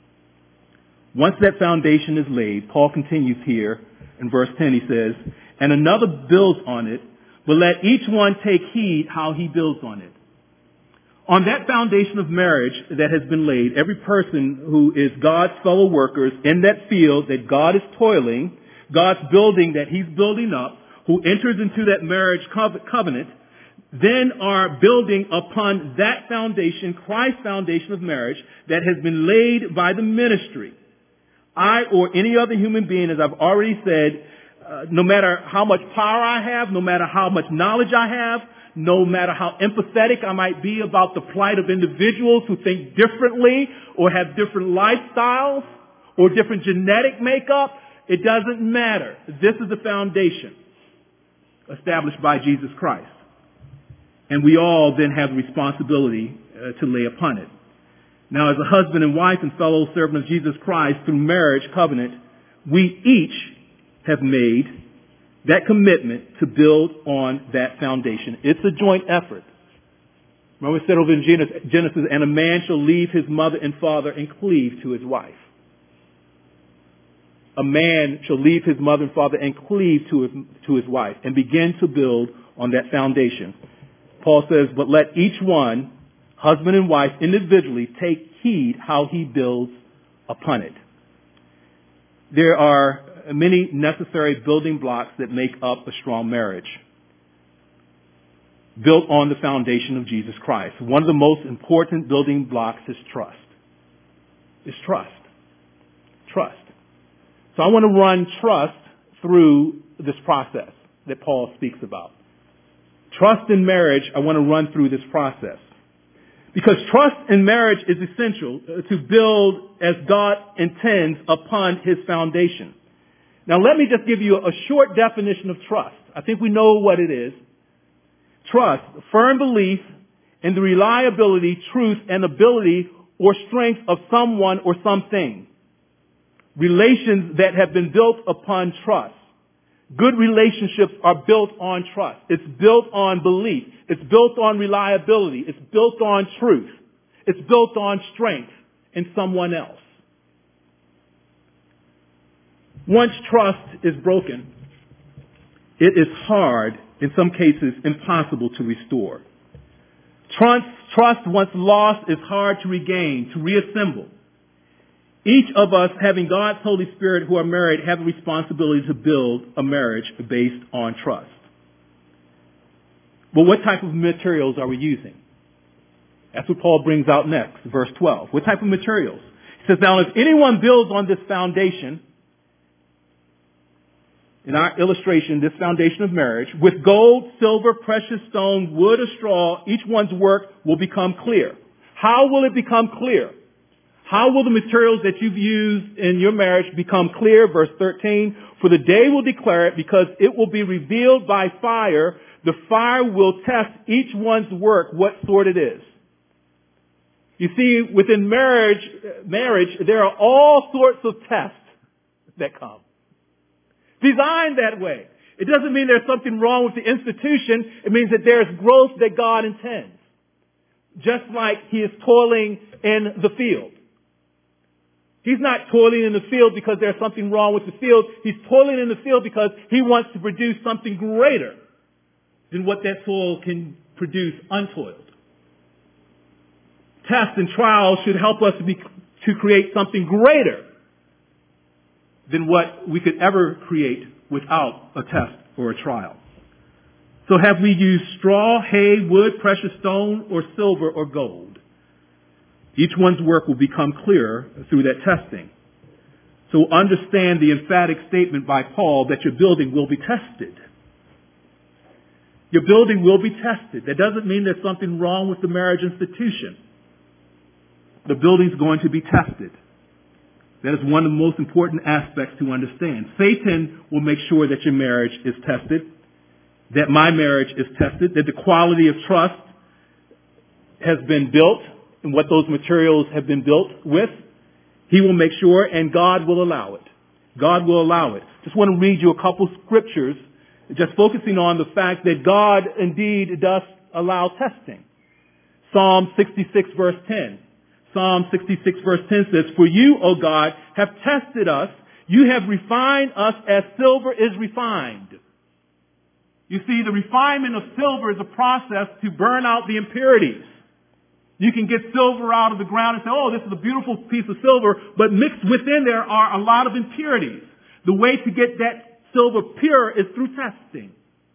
Once that foundation is laid, Paul continues here in verse 10, he says, and another builds on it, but let each one take heed how he builds on it. On that foundation of marriage that has been laid, every person who is God's fellow workers in that field that God is toiling, God's building that He's building up, who enters into that marriage covenant, then are building upon that foundation, Christ's foundation of marriage, that has been laid by the ministry. I or any other human being, as I've already said, no matter how much power I have, no matter how much knowledge I have, no matter how empathetic I might be about the plight of individuals who think differently or have different lifestyles or different genetic makeup, it doesn't matter. This is the foundation established by Jesus Christ. And we all then have the responsibility to lay upon it. Now, as a husband and wife and fellow servant of Jesus Christ through marriage covenant, we each have made that commitment to build on that foundation. It's a joint effort. Remember we said over in Genesis, and a man shall leave his mother and father and cleave to his wife. A man shall leave his mother and father and cleave to his wife and begin to build on that foundation. Paul says, but let each one, husband and wife, individually take heed how he builds upon it. There are many necessary building blocks that make up a strong marriage, built on the foundation of Jesus Christ. One of the most important building blocks is trust. It's trust. Trust. So I want to run trust through this process that Paul speaks about. Trust in marriage, I want to run through this process. Because trust in marriage is essential to build as God intends upon His foundation. Now let me just give you a short definition of trust. I think we know what it is. Trust, firm belief in the reliability, truth, and ability or strength of someone or something. Relations that have been built upon trust. Good relationships are built on trust. It's built on belief. It's built on reliability. It's built on truth. It's built on strength in someone else. Once trust is broken, it is hard, in some cases impossible to restore. Trust once lost is hard to regain, to reassemble. Each of us, having God's Holy Spirit who are married, have the responsibility to build a marriage based on trust. But what type of materials are we using? That's what Paul brings out next, verse 12. What type of materials? He says, now if anyone builds on this foundation, in our illustration, this foundation of marriage, with gold, silver, precious stone, wood, or straw, each one's work will become clear. How will it become clear? How will the materials that you've used in your marriage become clear? Verse 13, for the day will declare it because it will be revealed by fire. The fire will test each one's work, what sort it is. You see, within marriage, there are all sorts of tests that come. Designed that way. It doesn't mean there's something wrong with the institution. It means that there's growth that God intends. Just like He is toiling in the field. He's not toiling in the field because there's something wrong with the field. He's toiling in the field because he wants to produce something greater than what that soil can produce untoiled. Tests and trials should help us to create something greater than what we could ever create without a test or a trial. So have we used straw, hay, wood, precious stone, or silver, or gold? Each one's work will become clearer through that testing. So understand the emphatic statement by Paul that your building will be tested. Your building will be tested. That doesn't mean there's something wrong with the marriage institution. The building's going to be tested. That is one of the most important aspects to understand. Satan will make sure that your marriage is tested, that my marriage is tested, that the quality of trust has been built and what those materials have been built with. He will make sure, and God will allow it. God will allow it. Just want to read you a couple scriptures, just focusing on the fact that God indeed does allow testing. Psalm 66 verse 10. Psalm 66 verse 10 says, "For you, O God, have tested us. You have refined us as silver is refined." You see, the refinement of silver is a process to burn out the impurities. You can get silver out of the ground and say, oh, this is a beautiful piece of silver, but mixed within there are a lot of impurities. The way to get that silver pure is through testing.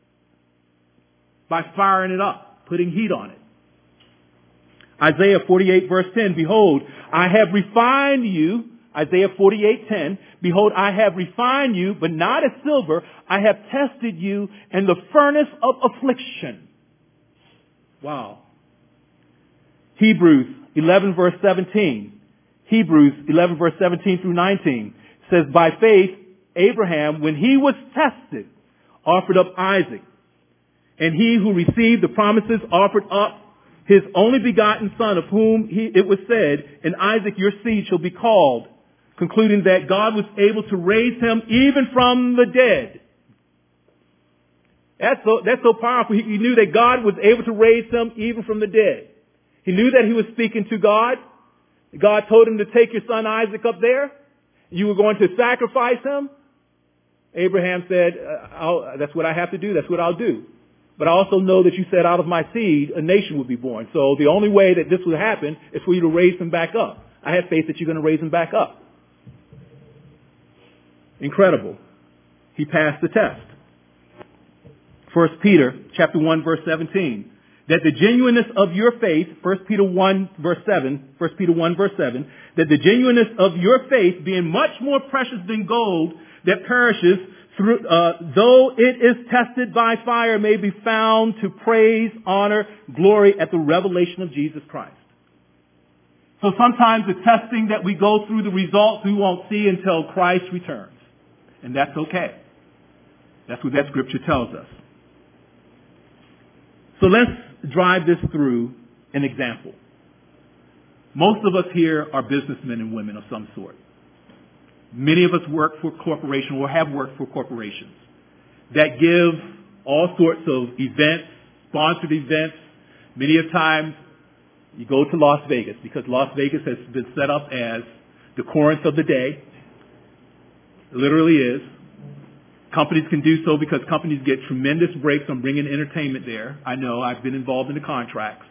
By firing it up, putting heat on it. Isaiah 48 verse 10, "Behold, I have refined you," Isaiah 48:10, "Behold, I have refined you, but not as silver. I have tested you in the furnace of affliction." Wow. Hebrews 11 verse 17. Hebrews 11 verse 17 through 19 says, "By faith, Abraham, when he was tested, offered up Isaac. And he who received the promises offered up his only begotten son, of whom it was said, 'In Isaac your seed shall be called,' concluding that God was able to raise him even from the dead." That's so powerful. He knew that God was able to raise him even from the dead. He knew that he was speaking to God. God told him to take your son Isaac up there. You were going to sacrifice him. Abraham said, that's what I have to do. That's what I'll do. But I also know that you said out of my seed a nation would be born. So the only way that this would happen is for you to raise him back up. I have faith that you're going to raise him back up. Incredible. He passed the test. 1 Peter chapter 1 verse 17. "That the genuineness of your faith," 1 Peter 1 verse 7, "that the genuineness of your faith, being much more precious than gold that perishes, though it is tested by fire, may be found to praise, honor, glory at the revelation of Jesus Christ." So sometimes the testing that we go through, the results we won't see until Christ returns. And that's okay. That's what that scripture tells us. So let's drive this through an example. Most of us here are businessmen and women of some sort. Many of us work for corporations or have worked for corporations that give all sorts of events, sponsored events. Many of times you go to Las Vegas because Las Vegas has been set up as the Corinth of the day. It literally is. Companies can do so because companies get tremendous breaks on bringing entertainment there. I know, I've been involved in the contracts.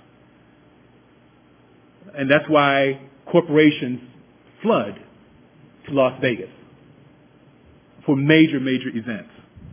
And that's why corporations flood to Las Vegas for major, major events.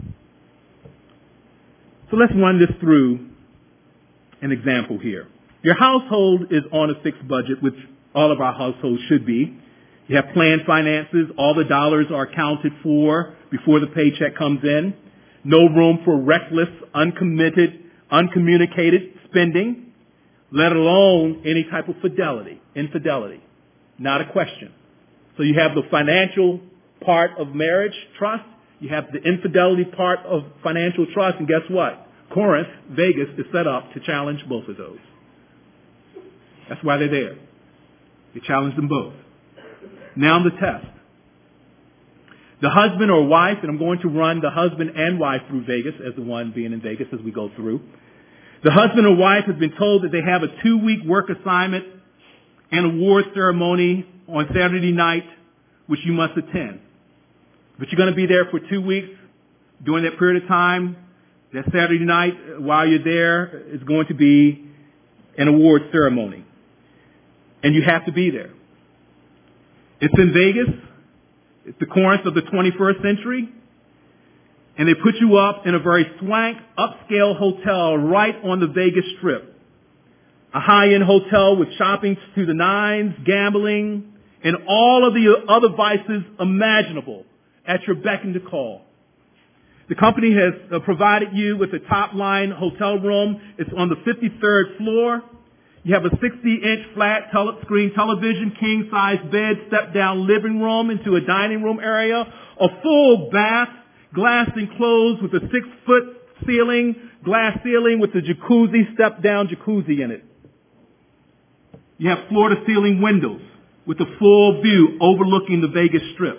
So let's run this through an example here. Your household is on a fixed budget, which all of our households should be. You have planned finances. All the dollars are accounted for before the paycheck comes in. No room for reckless, uncommitted, uncommunicated spending, let alone any type of infidelity. Not a question. So you have the financial part of marriage trust. You have the infidelity part of financial trust. And guess what? Corinth, Vegas, is set up to challenge both of those. That's why they're there. They challenge them both. Now the test. The husband or wife, and I'm going to run the husband and wife through Vegas as the one being in Vegas as we go through. The husband or wife has been told that they have a 2-week work assignment and award ceremony on Saturday night which you must attend. But you're going to be there for 2 weeks. During that period of time, that Saturday night, while you're there, is going to be an award ceremony. And you have to be there. It's in Vegas. It's the Corinth of the 21st century. And they put you up in a very swank, upscale hotel right on the Vegas Strip. A high-end hotel with shopping to the nines, gambling, and all of the other vices imaginable at your beck and call. The company has provided you with a top-line hotel room. It's on the 53rd floor. You have a 60-inch flat screen television, king-size bed, step-down living room into a dining room area, a full bath, glass enclosed with a 6-foot ceiling, glass ceiling with a jacuzzi, step-down jacuzzi in it. You have floor-to-ceiling windows with a full view overlooking the Vegas Strip.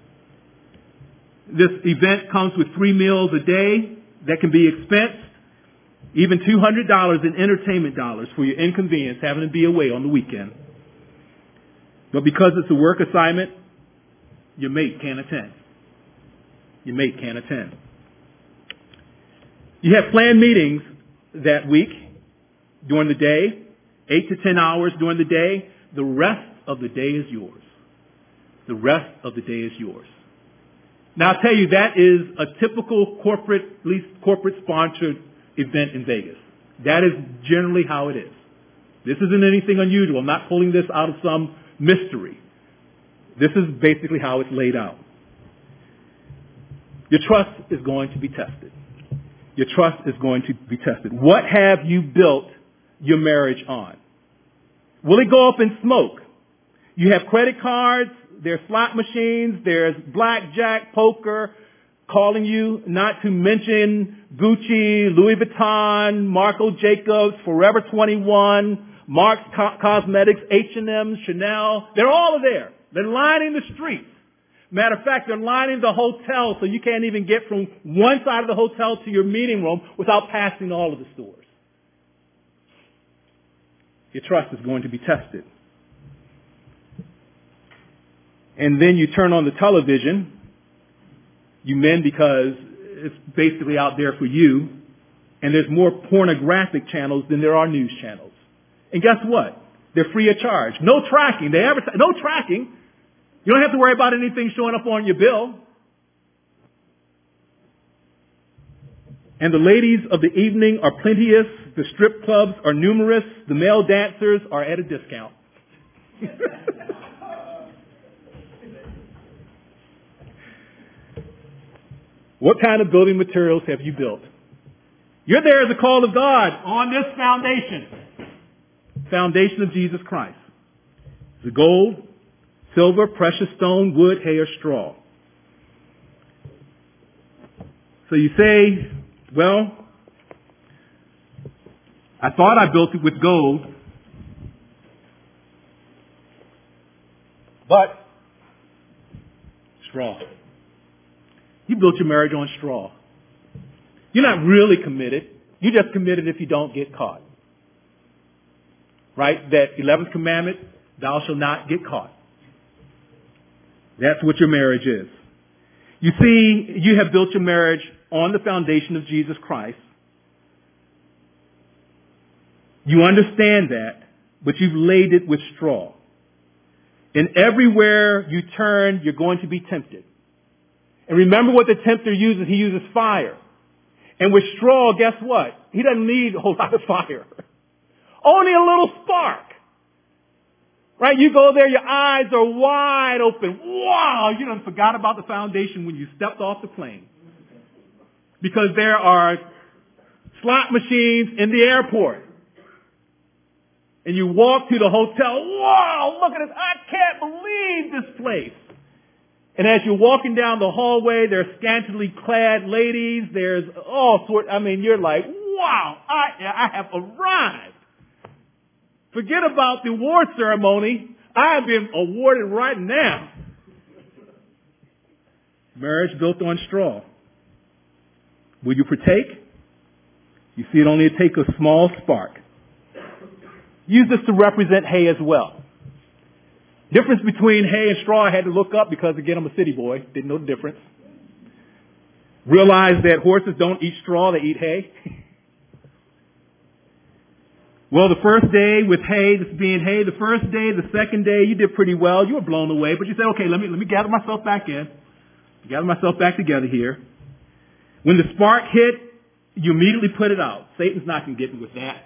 This event comes with 3 meals a day that can be expensed, even $200 in entertainment dollars for your inconvenience having to be away on the weekend. But because it's a work assignment, your mate can't attend. Your mate can't attend. You have planned meetings that week during the day, 8 to 10 hours during the day. The rest of the day is yours. The rest of the day is yours. Now, I'll tell you, that is a typical corporate, at least corporate-sponsored event in Vegas. That is generally how it is. This isn't anything unusual. I'm not pulling this out of some mystery. This is basically how it's laid out. Your trust is going to be tested. Your trust is going to be tested. What have you built your marriage on? Will it go up in smoke? You have credit cards, there's slot machines, there's blackjack, poker, calling you, not to mention Gucci, Louis Vuitton, Marco Jacobs, Forever 21, Mark's Cosmetics, H&M, Chanel. They're all there. They're lining the streets. Matter of fact, they're lining the hotel so you can't even get from one side of the hotel to your meeting room without passing all of the stores. Your trust is going to be tested. And then you turn on the television, you men, because it's basically out there for you, and there's more pornographic channels than there are news channels. And guess what? They're free of charge. No tracking. They advertise, no tracking. You don't have to worry about anything showing up on your bill. And the ladies of the evening are plenteous. The strip clubs are numerous. The male dancers are at a discount. What kind of building materials have you built? You're there as a call of God on this foundation of Jesus Christ. The gold, silver, precious stone, wood, hay, or straw. So you say, well, I thought I built it with gold, but straw. You built your marriage on straw. You're not really committed. You're just committed if you don't get caught. Right? That 11th commandment, thou shalt not get caught. That's what your marriage is. You see, you have built your marriage on the foundation of Jesus Christ. You understand that, but you've laid it with straw. And everywhere you turn, you're going to be tempted. And remember what the tempter uses. He uses fire. And with straw, guess what? He doesn't need a whole lot of fire. Only a little spark. Right? You go there, your eyes are wide open. Wow! You done forgot about the foundation when you stepped off the plane. Because there are slot machines in the airport. And you walk to the hotel. Wow! Look at this. I can't believe this place. And as you're walking down the hallway, there's scantily clad ladies. There's all sorts. I mean, you're like, wow, I have arrived. Forget about the award ceremony. I have been awarded right now. Marriage built on straw. Will you partake? You see, it only takes a small spark. Use this to represent hay as well. Difference between hay and straw, I had to look up because, again, I'm a city boy. Didn't know the difference. Realized that horses don't eat straw, they eat hay. Well, the first day with hay, this being hay, the first day, the second day, you did pretty well. You were blown away, but you said, okay, let me gather myself back in. Gather myself back together here. When the spark hit, you immediately put it out. Satan's not going to get me with that.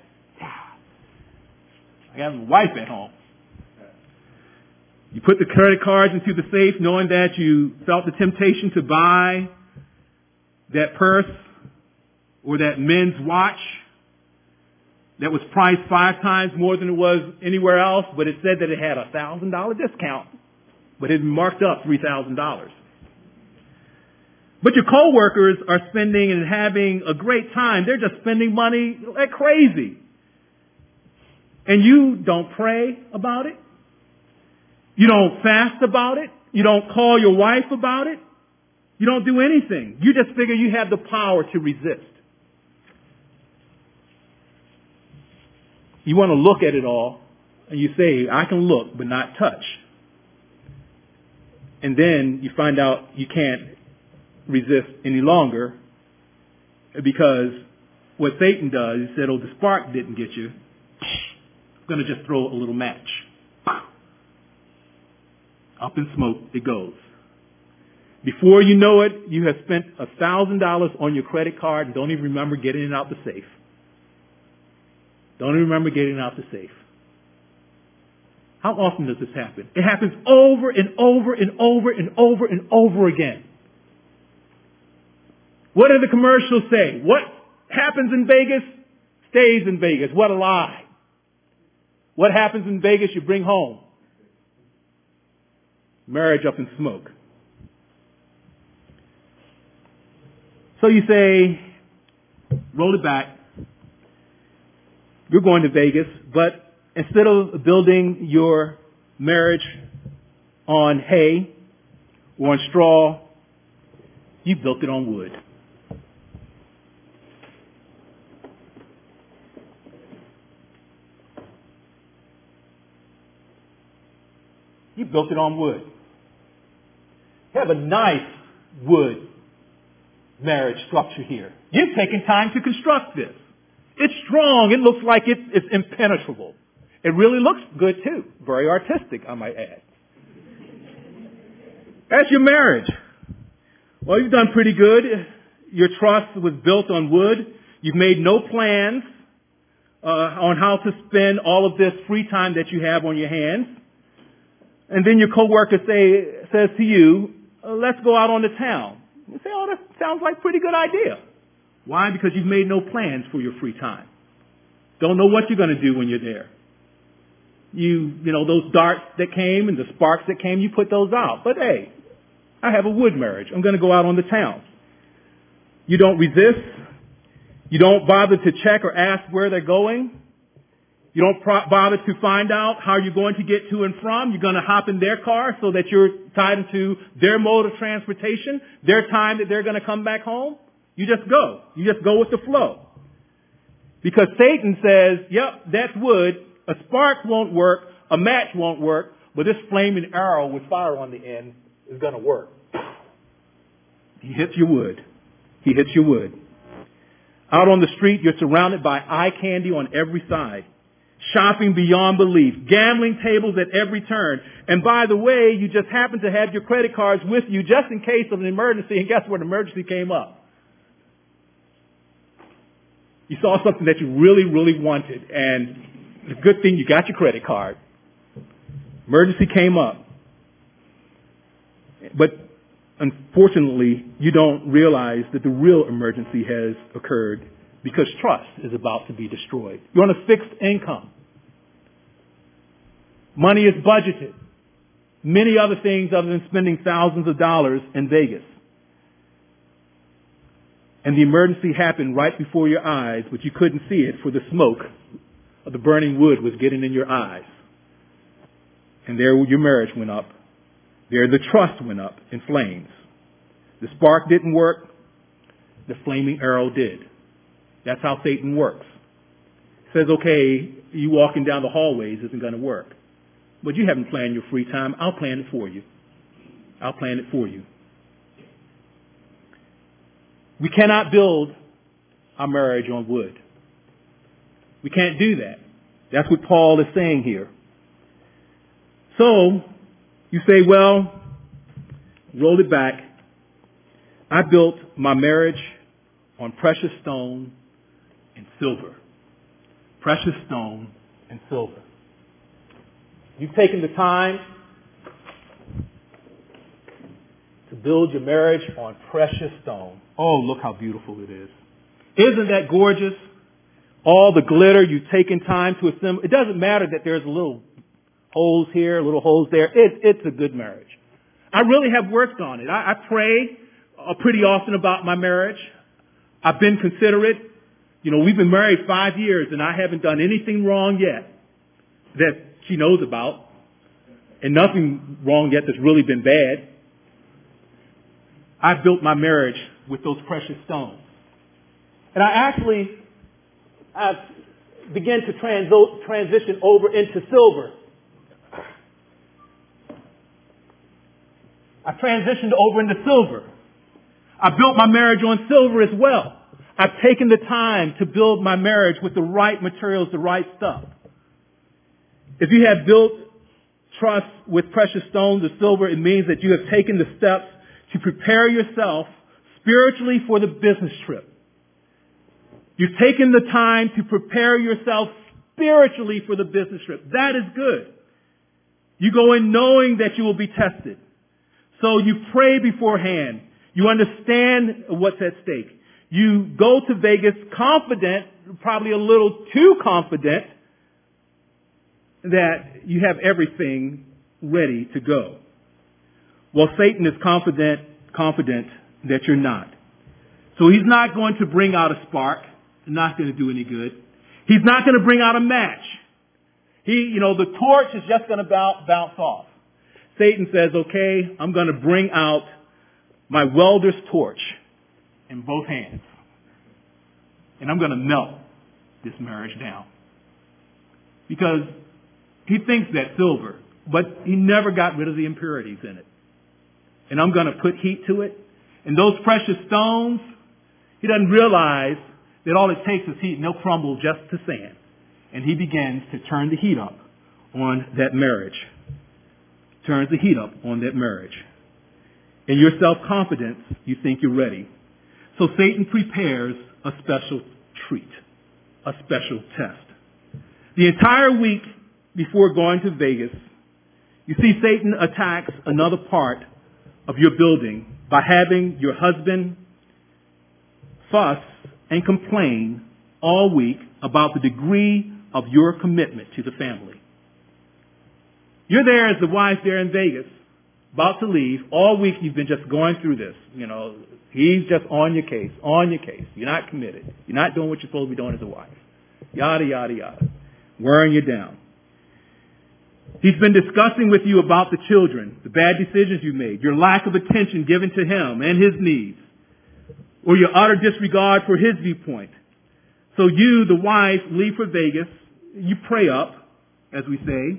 I got my wife at home. You put the credit cards into the safe knowing that you felt the temptation to buy that purse or that men's watch that was priced 5 times more than it was anywhere else, but it said that it had a $1,000 discount, but it marked up $3,000. But your coworkers are spending and having a great time. They're just spending money like crazy. And you don't pray about it. You don't fast about it. You don't call your wife about it. You don't do anything. You just figure you have the power to resist. You want to look at it all, and you say, I can look but not touch. And then you find out you can't resist any longer because what Satan does, he said, oh, the spark didn't get you. I'm going to just throw a little match. Up in smoke it goes. Before you know it, you have spent $1,000 on your credit card and don't even remember getting it out the safe. Don't even remember getting it out the safe. How often does this happen? It happens over and over and over and over and over again. What do the commercials say? What happens in Vegas stays in Vegas. What a lie. What happens in Vegas you bring home. Marriage up in smoke. So you say, roll it back. You're going to Vegas, but instead of building your marriage on hay or on straw, you built it on wood. You built it on wood. You have a nice wood marriage structure here. You've taken time to construct this. It's strong. It looks like it's impenetrable. It really looks good too. Very artistic, I might add. That's your marriage. Well, you've done pretty good. Your trust was built on wood. You've made no plans on how to spend all of this free time that you have on your hands. And then your coworker says to you, let's go out on the town. You say, oh, that sounds like a pretty good idea. Why? Because you've made no plans for your free time. Don't know what you're going to do when you're there. You know, those darts that came and the sparks that came, you put those out. But hey, I have a wood marriage. I'm going to go out on the town. You don't resist. You don't bother to check or ask where they're going. You don't bother to find out how you're going to get to and from. You're going to hop in their car so that you're tied into their mode of transportation, their time that they're going to come back home. You just go. You just go with the flow. Because Satan says, yep, that's wood. A spark won't work. A match won't work. But this flaming arrow with fire on the end is going to work. He hits your wood. He hits your wood. Out on the street, you're surrounded by eye candy on every side. Shopping beyond belief. Gambling tables at every turn. And by the way, you just happen to have your credit cards with you just in case of an emergency. And guess what? An emergency came up. You saw something that you really, really wanted. And the good thing, you got your credit card. Emergency came up. But unfortunately, you don't realize that the real emergency has occurred because trust is about to be destroyed. You're on a fixed income. Money is budgeted. Many other things other than spending thousands of dollars in Vegas. And the emergency happened right before your eyes, but you couldn't see it for the smoke of the burning wood was getting in your eyes. And there your marriage went up. There the trust went up in flames. The spark didn't work. The flaming arrow did. That's how Satan works. He says, okay, you walking down the hallways isn't going to work. but you haven't planned your free time. I'll plan it for you. I'll plan it for you. We cannot build our marriage on wood. We can't do that. That's what Paul is saying here. So, you say, well, roll it back. I built my marriage on precious stone and silver. Precious stone and silver. You've taken the time to build your marriage on precious stone. Oh, look how beautiful it is. Isn't that gorgeous? All the glitter you've taken time to assemble. It doesn't matter that there's little holes here, little holes there. It's a good marriage. I really have worked on it. I pray pretty often about my marriage. I've been considerate. You know, we've been married 5 years and I haven't done anything wrong yet that she knows about. And nothing wrong yet that's really been bad. I built my marriage with those precious stones. And I've begun to transition over into silver. I transitioned over into silver. I built my marriage on silver as well. I've taken the time to build my marriage with the right materials, the right stuff. If you have built trust with precious stones or silver, it means that you have taken the steps to prepare yourself spiritually for the business trip. You've taken the time to prepare yourself spiritually for the business trip. That is good. You go in knowing that you will be tested. So you pray beforehand. You understand what's at stake. You go to Vegas confident, probably a little too confident, that you have everything ready to go. Well, Satan is confident that you're not. So he's not going to bring out a spark. Not going to do any good. He's not going to bring out a match. The torch is just going to bounce off. Satan says, okay, I'm going to bring out my welder's torch in both hands. And I'm going to melt this marriage down. Because he thinks that's silver, but he never got rid of the impurities in it. And I'm going to put heat to it. And those precious stones, he doesn't realize that all it takes is heat and they'll crumble just to sand. And he begins to turn the heat up on that marriage. Turns the heat up on that marriage. In your self-confidence, you think you're ready. So Satan prepares a special treat, a special test. The entire week before going to Vegas, you see Satan attacks another part of your building by having your husband fuss and complain all week about the degree of your commitment to the family. You're there as the wife there in Vegas, about to leave. All week you've been just going through this. He's just on your case. You're not committed. You're not doing what you're supposed to be doing as a wife. Yada, yada, yada. Wearing you down. He's been discussing with you about the children, the bad decisions you made, your lack of attention given to him and his needs, or your utter disregard for his viewpoint. So you, the wife, leave for Vegas. You pray up, as we say.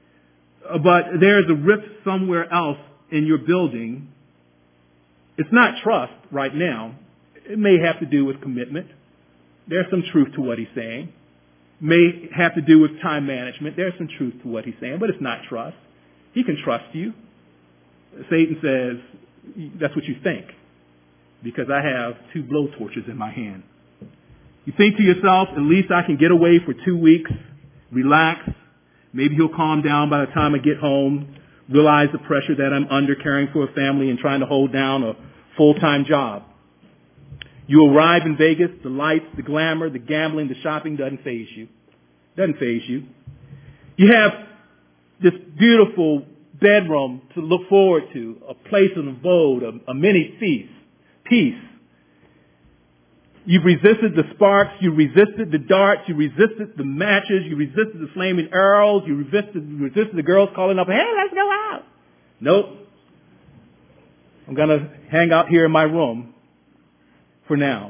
But there's a rift somewhere else in your building. It's not trust right now. It may have to do with commitment. There's some truth to what he's saying. May have to do with time management. There's some truth to what he's saying, but it's not trust. He can trust you. Satan says, that's what you think, because I have 2 blowtorches in my hand. You think to yourself, at least I can get away for 2 weeks, relax. Maybe he'll calm down by the time I get home, realize the pressure that I'm under caring for a family and trying to hold down a full-time job. You arrive in Vegas, the lights, the glamour, the gambling, the shopping doesn't faze you. Doesn't faze you. You have this beautiful bedroom to look forward to, a place of abode, a mini feast, peace. You've resisted the sparks, you resisted the darts, you resisted the matches, you resisted the flaming arrows, you resisted the girls calling up, hey, let's go out. Nope. I'm going to hang out here in my room for now.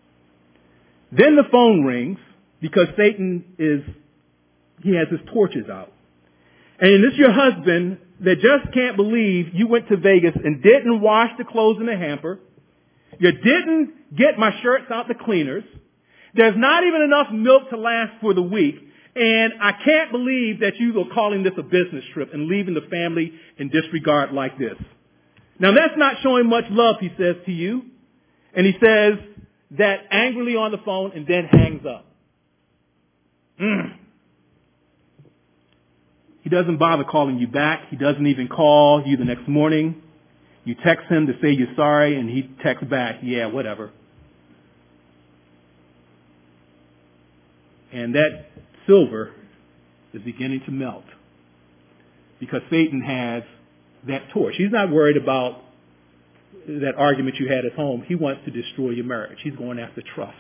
Then the phone rings because Satan he has his torches out. And this is your husband that just can't believe you went to Vegas and didn't wash the clothes in the hamper. You didn't get my shirts out the cleaners. There's not even enough milk to last for the week. And I can't believe that you are calling this a business trip and leaving the family in disregard like this. Now that's not showing much love, he says to you. And he says that angrily on the phone and then hangs up. He doesn't bother calling you back. He doesn't even call you the next morning. You text him to say you're sorry and he texts back, yeah, whatever. And that silver is beginning to melt because Satan has that torch. He's not worried about that argument you had at home. He wants to destroy your marriage. He's going after trust.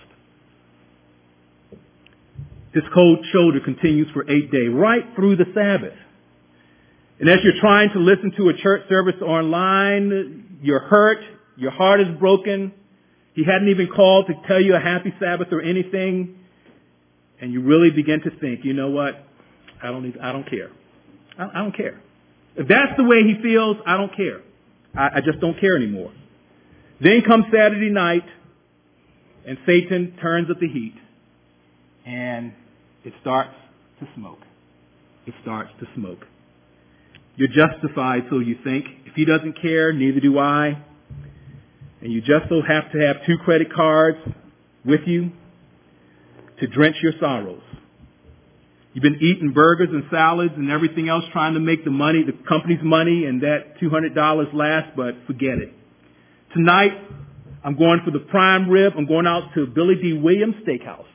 This cold shoulder continues for 8 days, right through the Sabbath. And as you're trying to listen to a church service online, you're hurt, your heart is broken. He hadn't even called to tell you a happy Sabbath or anything. And you really begin to think, you know what? I don't care. I don't care. If that's the way he feels, I don't care. I just don't care anymore. Then comes Saturday night, and Satan turns up the heat, and it starts to smoke. It starts to smoke. You're justified, so you think. If he doesn't care, neither do I. And you just so have to have 2 credit cards with you to drench your sorrows. You've been eating burgers and salads and everything else, trying to make the money, the company's money, and that $200 last, but forget it. Tonight, I'm going for the prime rib. I'm going out to Billy D. Williams Steakhouse.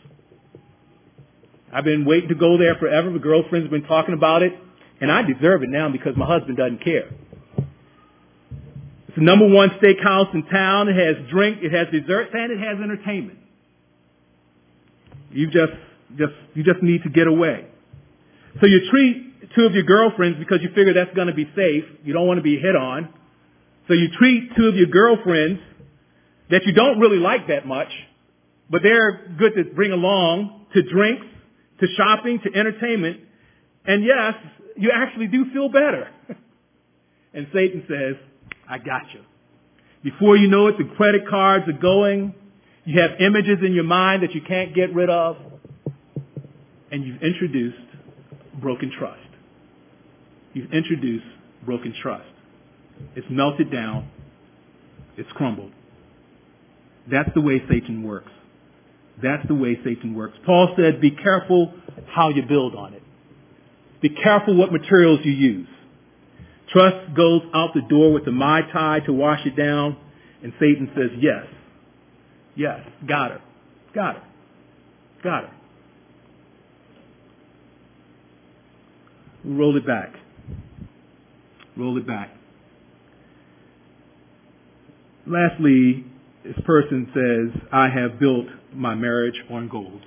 I've been waiting to go there forever. My girlfriend's been talking about it, and I deserve it now because my husband doesn't care. It's the number 1 steakhouse in town. It has drink, it has desserts, and it has entertainment. You just need to get away. So you treat 2 of your girlfriends because you figure that's going to be safe. You don't want to be hit on. So you treat 2 of your girlfriends that you don't really like that much, but they're good to bring along to drinks, to shopping, to entertainment. And yes, you actually do feel better. And Satan says, I got you. Before you know it, the credit cards are going. You have images in your mind that you can't get rid of. And you've introduced broken trust. You've introduced broken trust. It's melted down. It's crumbled. That's the way Satan works. That's the way Satan works. Paul said, be careful how you build on it. Be careful what materials you use. Trust goes out the door with the Mai Tai to wash it down. And Satan says, yes. Yes, got her. Got her. Got her. Roll it back. Roll it back. Lastly, this person says, I have built my marriage on gold.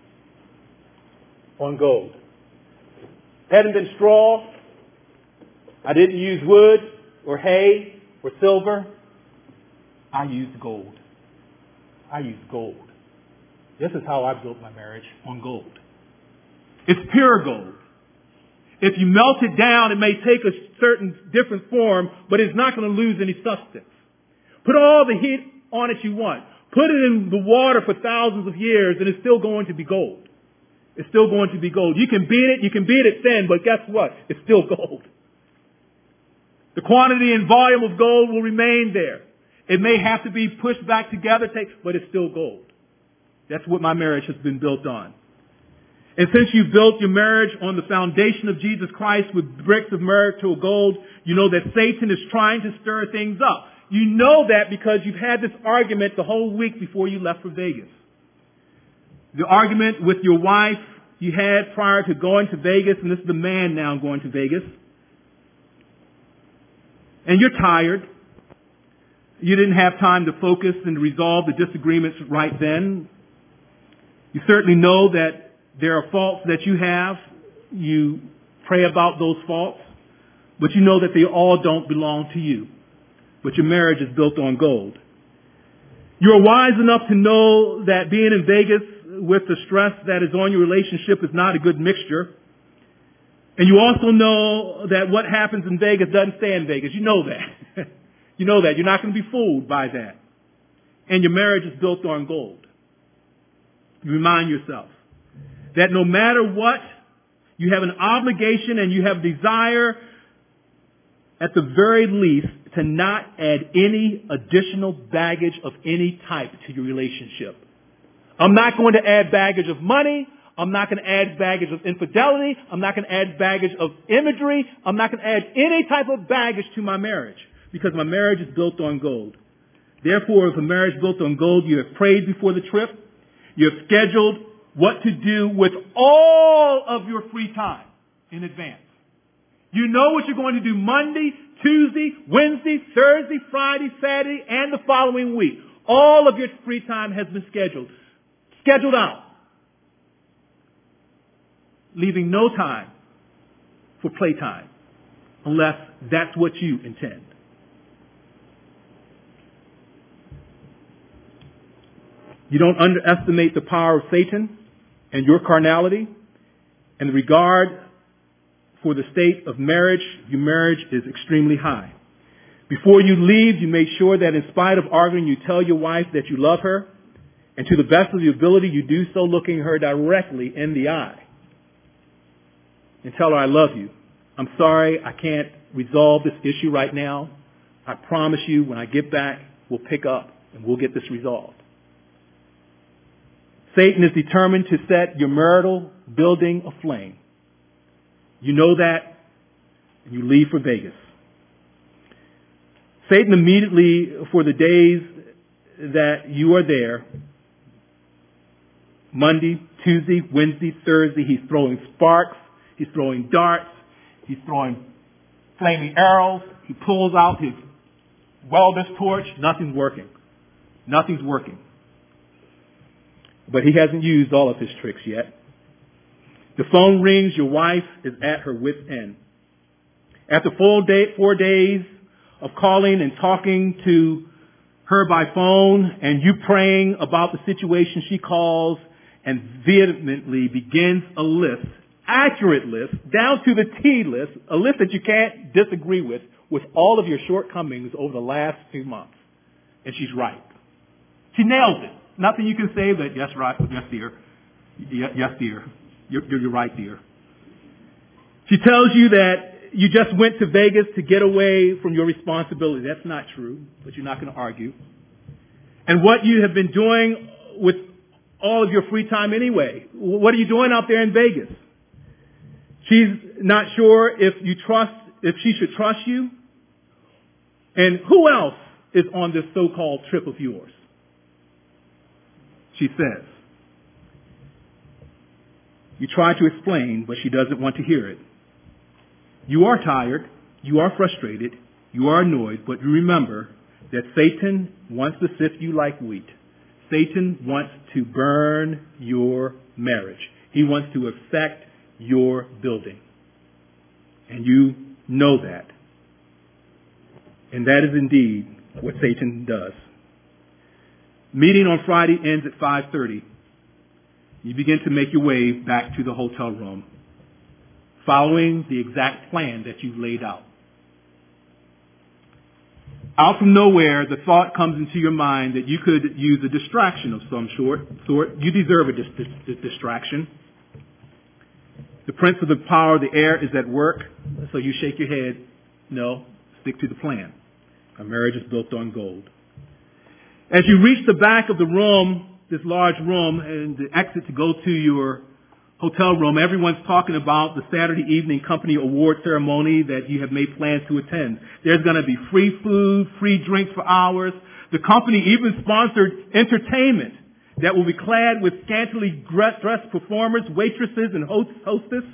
On gold. Hadn't been straw. I didn't use wood or hay or silver. I used gold. I used gold. This is how I built my marriage, on gold. It's pure gold. If you melt it down, it may take a certain different form, but it's not going to lose any substance. Put all the heat on it you want. Put it in the water for thousands of years, and it's still going to be gold. It's still going to be gold. You can beat it thin, but guess what? It's still gold. The quantity and volume of gold will remain there. It may have to be pushed back together, but it's still gold. That's what my marriage has been built on. And since you've built your marriage on the foundation of Jesus Christ with bricks of marital gold, you know that Satan is trying to stir things up. You know that because you've had this argument the whole week before you left for Vegas. The argument with your wife you had prior to going to Vegas, and this is the man now going to Vegas. And you're tired. You didn't have time to focus and resolve the disagreements right then. You certainly know that there are faults that you have. You pray about those faults. But you know that they all don't belong to you. But your marriage is built on gold. You're wise enough to know that being in Vegas with the stress that is on your relationship is not a good mixture. And you also know that what happens in Vegas doesn't stay in Vegas. You know that. You know that. You're not going to be fooled by that. And your marriage is built on gold. You remind yourself that no matter what, you have an obligation and you have desire, at the very least, to not add any additional baggage of any type to your relationship. I'm not going to add baggage of money. I'm not going to add baggage of infidelity. I'm not going to add baggage of imagery. I'm not going to add any type of baggage to my marriage because my marriage is built on gold. Therefore, if a marriage is built on gold, you have prayed before the trip. You have scheduled what to do with all of your free time in advance. You know what you're going to do Monday, Tuesday, Wednesday, Thursday, Friday, Saturday, and the following week. All of your free time has been scheduled. Scheduled out. Leaving no time for playtime unless that's what you intend. You don't underestimate the power of Satan and your carnality and the regard for the state of marriage. Your marriage is extremely high. Before you leave, you make sure that in spite of arguing, you tell your wife that you love her, and to the best of your ability, you do so looking her directly in the eye. And tell her, I love you. I'm sorry I can't resolve this issue right now. I promise you when I get back, we'll pick up and we'll get this resolved. Satan is determined to set your marital building aflame. You know that, and you leave for Vegas. Satan immediately, for the days that you are there, Monday, Tuesday, Wednesday, Thursday, he's throwing sparks, he's throwing darts, he's throwing flaming arrows, he pulls out his welder's torch, nothing's working. Nothing's working. But he hasn't used all of his tricks yet. The phone rings, your wife is at her wit's end. After 4 days of calling and talking to her by phone and you praying about the situation, she calls and vehemently begins a list, accurate list, down to the T list, a list that you can't disagree with all of your shortcomings over the last few months. And she's right. She nails it. Nothing you can say but, yes, right, yes, dear. Yes, dear. You're right, dear. She tells you that you just went to Vegas to get away from your responsibility. That's not true, but you're not going to argue. And what you have been doing with all of your free time anyway. What are you doing out there in Vegas? She's not sure if she should trust you. And who else is on this so-called trip of yours? She says. You try to explain, but she doesn't want to hear it. You are tired, you are frustrated, you are annoyed, but you remember that Satan wants to sift you like wheat. Satan wants to burn your marriage. He wants to affect your building. And you know that. And that is indeed what Satan does. Meeting on Friday ends at 5:30. You begin to make your way back to the hotel room, following the exact plan that you've laid out. Out from nowhere, the thought comes into your mind that you could use a distraction of some sort. You deserve a distraction. The prince of the power of the air is at work, so you shake your head. No, stick to the plan. Our marriage is built on gold. As you reach the back of the room, this large room, and the exit to go to your hotel room, everyone's talking about the Saturday evening company award ceremony that you have made plans to attend. There's going to be free food, free drinks for hours. The company even sponsored entertainment that will be clad with scantily dressed performers, waitresses, and hostess.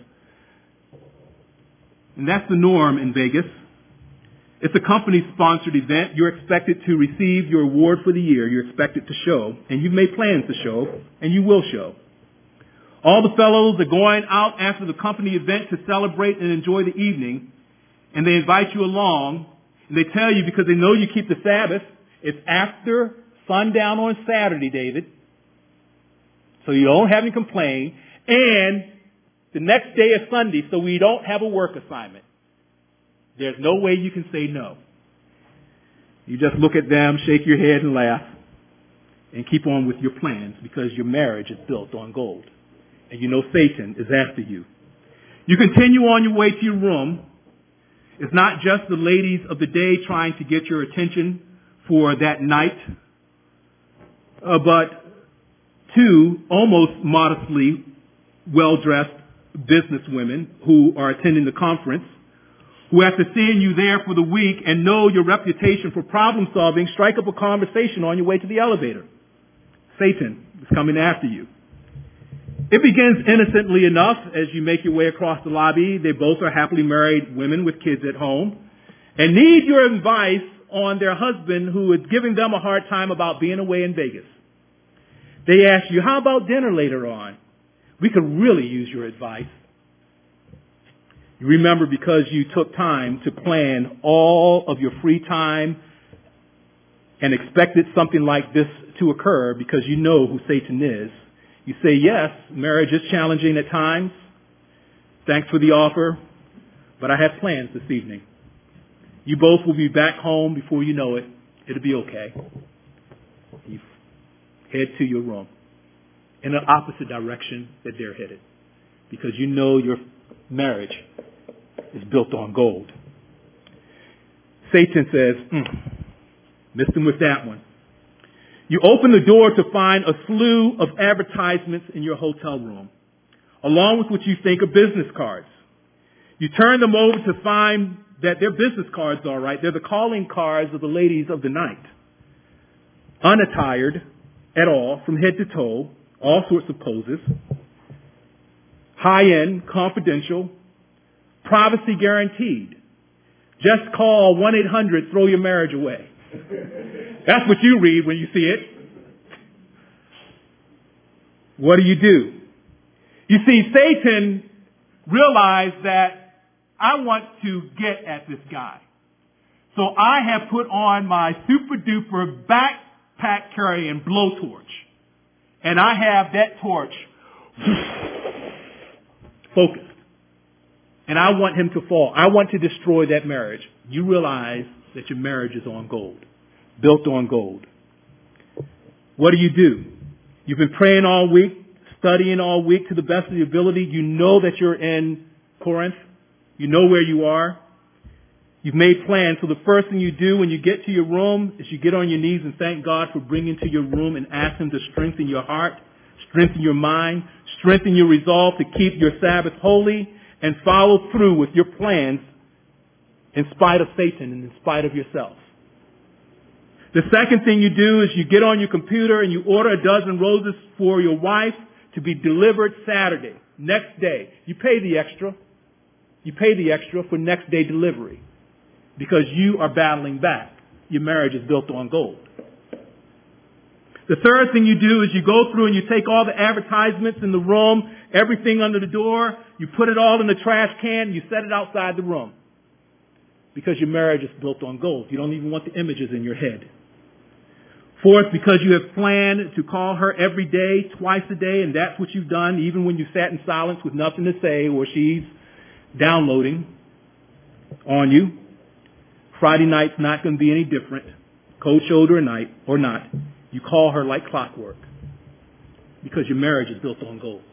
And that's the norm in Vegas. It's a company-sponsored event. You're expected to receive your award for the year. You're expected to show, and you've made plans to show, and you will show. All the fellows are going out after the company event to celebrate and enjoy the evening, and they invite you along, and they tell you, because they know you keep the Sabbath, it's after sundown on Saturday, David, so you don't have any complaint, and The next day is Sunday, so we don't have a work assignment. There's no way you can say no. You just look at them, shake your head and laugh, and keep on with your plans because your marriage is built on gold. And you know Satan is after you. You continue on your way to your room. It's not just the ladies of the day trying to get your attention for that night, but two almost modestly well-dressed businesswomen who are attending the conference, who after seeing you there for the week and know your reputation for problem solving, strike up a conversation on your way to the elevator. Satan is coming after you. It begins innocently enough as you make your way across the lobby. They both are happily married women with kids at home and need your advice on their husband who is giving them a hard time about being away in Vegas. They ask you, how about dinner later on? We could really use your advice. You remember because you took time to plan all of your free time and expected something like this to occur because you know who Satan is. You say, yes, marriage is challenging at times. Thanks for the offer, but I have plans this evening. You both will be back home before you know it. It'll be okay. You head to your room in the opposite direction that they're headed because you know your marriage is built on gold. Satan says, missed him with that one. You open the door to find a slew of advertisements in your hotel room, along with what you think are business cards. You turn them over to find that they're business cards, all right. They're the calling cards of the ladies of the night. Unattired at all, from head to toe, all sorts of poses. High-end, confidential, privacy guaranteed. Just call 1-800, throw your marriage away. That's what you read when you see it. What do? You see, Satan realized that I want to get at this guy. So I have put on my super duper backpack carrying blowtorch. And I have that torch focused. And I want him to fall. I want to destroy that marriage. You realize that your marriage is on gold, built on gold. What do? You've been praying all week, studying all week to the best of your ability. You know that you're in Corinth. You know where you are. You've made plans. So the first thing you do when you get to your room is you get on your knees and thank God for bringing to your room and ask Him to strengthen your heart, strengthen your mind, strengthen your resolve to keep your Sabbath holy and follow through with your plans in spite of Satan and in spite of yourself. The second thing you do is you get on your computer and you order a dozen roses for your wife to be delivered Saturday, next day. You pay the extra. You pay the extra for next day delivery because you are battling back. Your marriage is built on gold. The third thing you do is you go through and you take all the advertisements in the room, everything under the door, you put it all in the trash can, you set it outside the room. Because your marriage is built on gold. You don't even want the images in your head. Fourth, because you have planned to call her every day, twice a day, and that's what you've done, even when you sat in silence with nothing to say or she's downloading on you. Friday night's not going to be any different. Cold shoulder night or not. You call her like clockwork because your marriage is built on gold.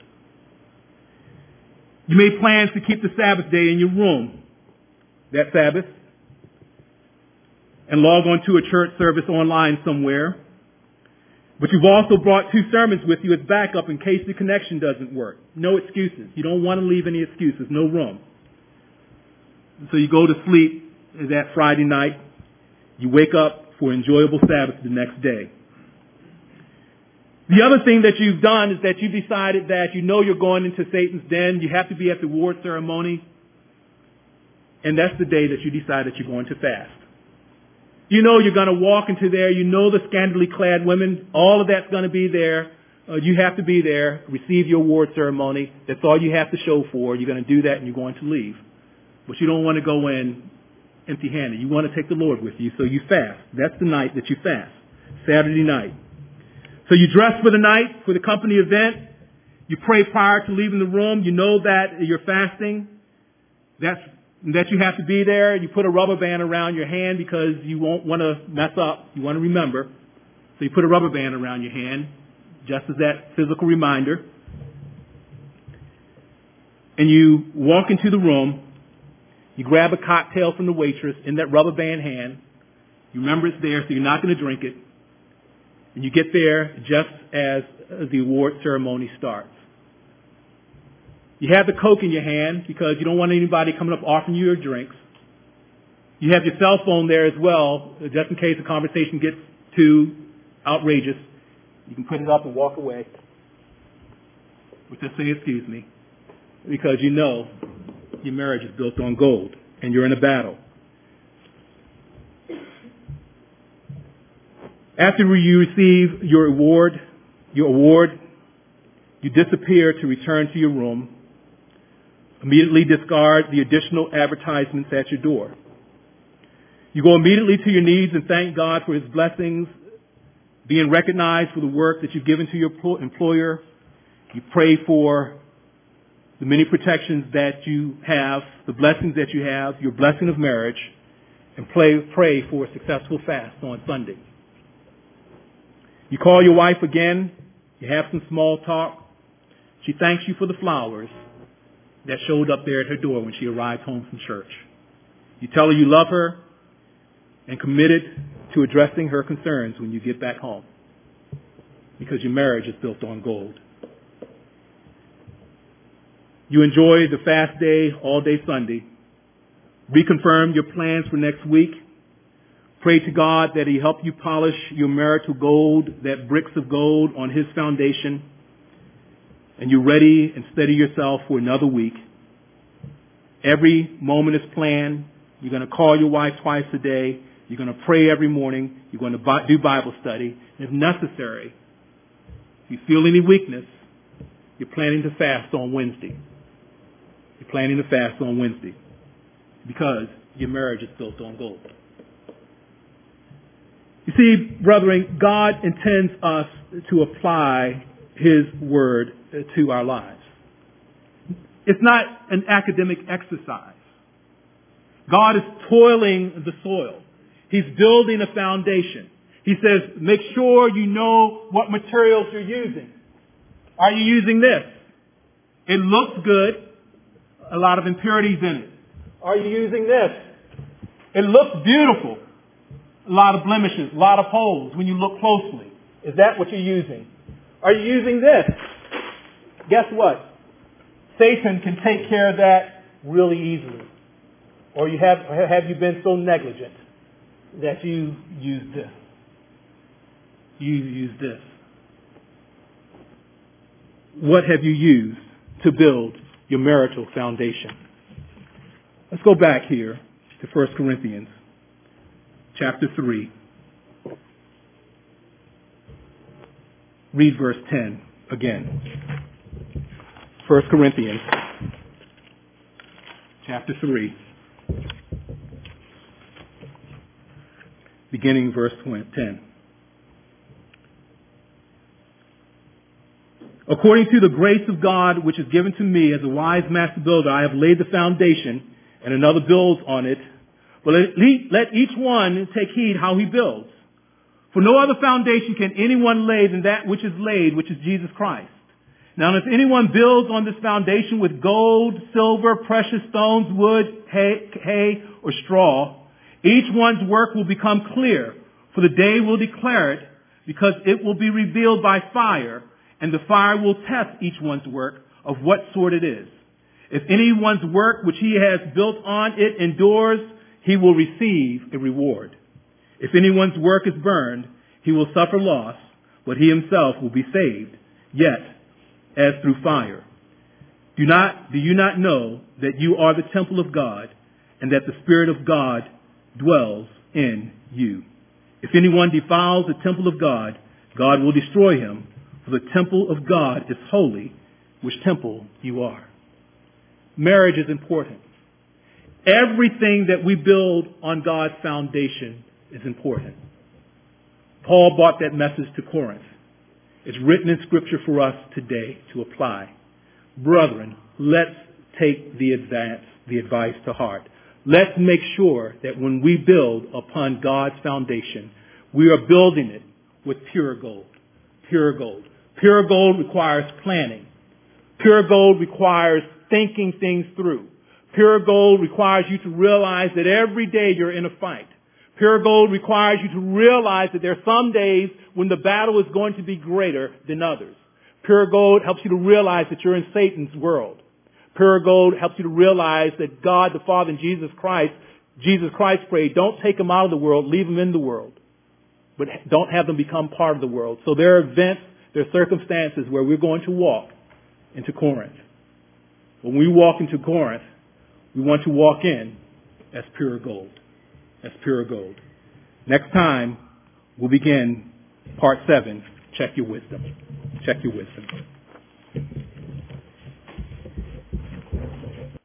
You made plans to keep the Sabbath day in your room that Sabbath and log on to a church service online somewhere. But you've also brought 2 sermons with you as backup in case the connection doesn't work. No excuses. You don't want to leave any excuses. No room. So you go to sleep that Friday night. You wake up for enjoyable Sabbath the next day. The other thing that you've done is that you decided that you know you're going into Satan's den. You have to be at the award ceremony. And that's the day that you decide that you're going to fast. You know you're going to walk into there. You know the scantily clad women. All of that's going to be there. You have to be there, receive your award ceremony. That's all you have to show for. You're going to do that and you're going to leave. But you don't want to go in empty-handed. You want to take the Lord with you, so you fast. That's the night that you fast, Saturday night. So you dress for the night, for the company event. You pray prior to leaving the room. You know that you're fasting. That you have to be there. You put a rubber band around your hand because you won't want to mess up. You want to remember. So you put a rubber band around your hand just as that physical reminder. And you walk into the room. You grab a cocktail from the waitress in that rubber band hand. You remember it's there, so you're not going to drink it. And you get there just as the award ceremony starts. You have the Coke in your hand because you don't want anybody coming up offering you your drinks. You have your cell phone there as well, just in case the conversation gets too outrageous. You can put it up and walk away. Or just say, excuse me, because you know your marriage is built on gold and you're in a battle. After you receive your award, you disappear to return to your room. Immediately discard the additional advertisements at your door. You go immediately to your knees and thank God for His blessings, being recognized for the work that you've given to your employer. You pray for the many protections that you have, the blessings that you have, your blessing of marriage, and pray for a successful fast on Sunday. You call your wife again. You have some small talk. She thanks you for the flowers that showed up there at her door when she arrived home from church. You tell her you love her and committed to addressing her concerns when you get back home, because your marriage is built on gold. You enjoy the fast day, all day Sunday. Reconfirm your plans for next week. Pray to God that He help you polish your marital gold, that bricks of gold on His foundation. And you're ready and steady yourself for another week. Every moment is planned. You're going to call your wife twice a day. You're going to pray every morning. You're going to do Bible study. And if necessary, if you feel any weakness, you're planning to fast on Wednesday. You're planning to fast on Wednesday because your marriage is built on gold. You see, brethren, God intends us to apply His Word to our lives. It's not an academic exercise. God is toiling the soil. He's building a foundation. He says, make sure you know what materials you're using. Are you using this? It looks good. A lot of impurities in it. Are you using this? It looks beautiful. A lot of blemishes, a lot of holes when you look closely. Is that what you're using? Are you using this? Guess what? Satan can take care of that really easily. Or have you been so negligent that you use this? You use this. What have you used to build your marital foundation? Let's go back here to 1 Corinthians chapter 3. Read verse 10 again. 1 Corinthians chapter 3, beginning verse 10. According to the grace of God which is given to me as a wise master builder, I have laid the foundation, and another builds on it. But let each one take heed how he builds. For no other foundation can anyone lay than that which is laid, which is Jesus Christ. Now, if anyone builds on this foundation with gold, silver, precious stones, wood, hay, or straw, each one's work will become clear, for the day will declare it, because it will be revealed by fire, and the fire will test each one's work of what sort it is. If anyone's work which he has built on it endures, he will receive a reward. If anyone's work is burned, he will suffer loss, but he himself will be saved, yet as through fire. Do you not know that you are the temple of God, and that the Spirit of God dwells in you? If anyone defiles the temple of God, God will destroy him, for the temple of God is holy, which temple you are. Marriage is important. Everything that we build on God's foundation is important. Paul brought that message to Corinth. It's written in Scripture for us today to apply. Brethren, let's take the advice to heart. Let's make sure that when we build upon God's foundation, we are building it with pure gold. Pure gold. Pure gold requires planning. Pure gold requires thinking things through. Pure gold requires you to realize that every day you're in a fight. Pure gold requires you to realize that there are some days when the battle is going to be greater than others. Pure gold helps you to realize that you're in Satan's world. Pure gold helps you to realize that God the Father and Jesus Christ prayed, don't take them out of the world, leave them in the world. But don't have them become part of the world. So there are events, there are circumstances where we're going to walk into Corinth. When we walk into Corinth, we want to walk in as pure gold. As pure gold. Next time, we'll begin part 7. Check your wisdom. Check your wisdom.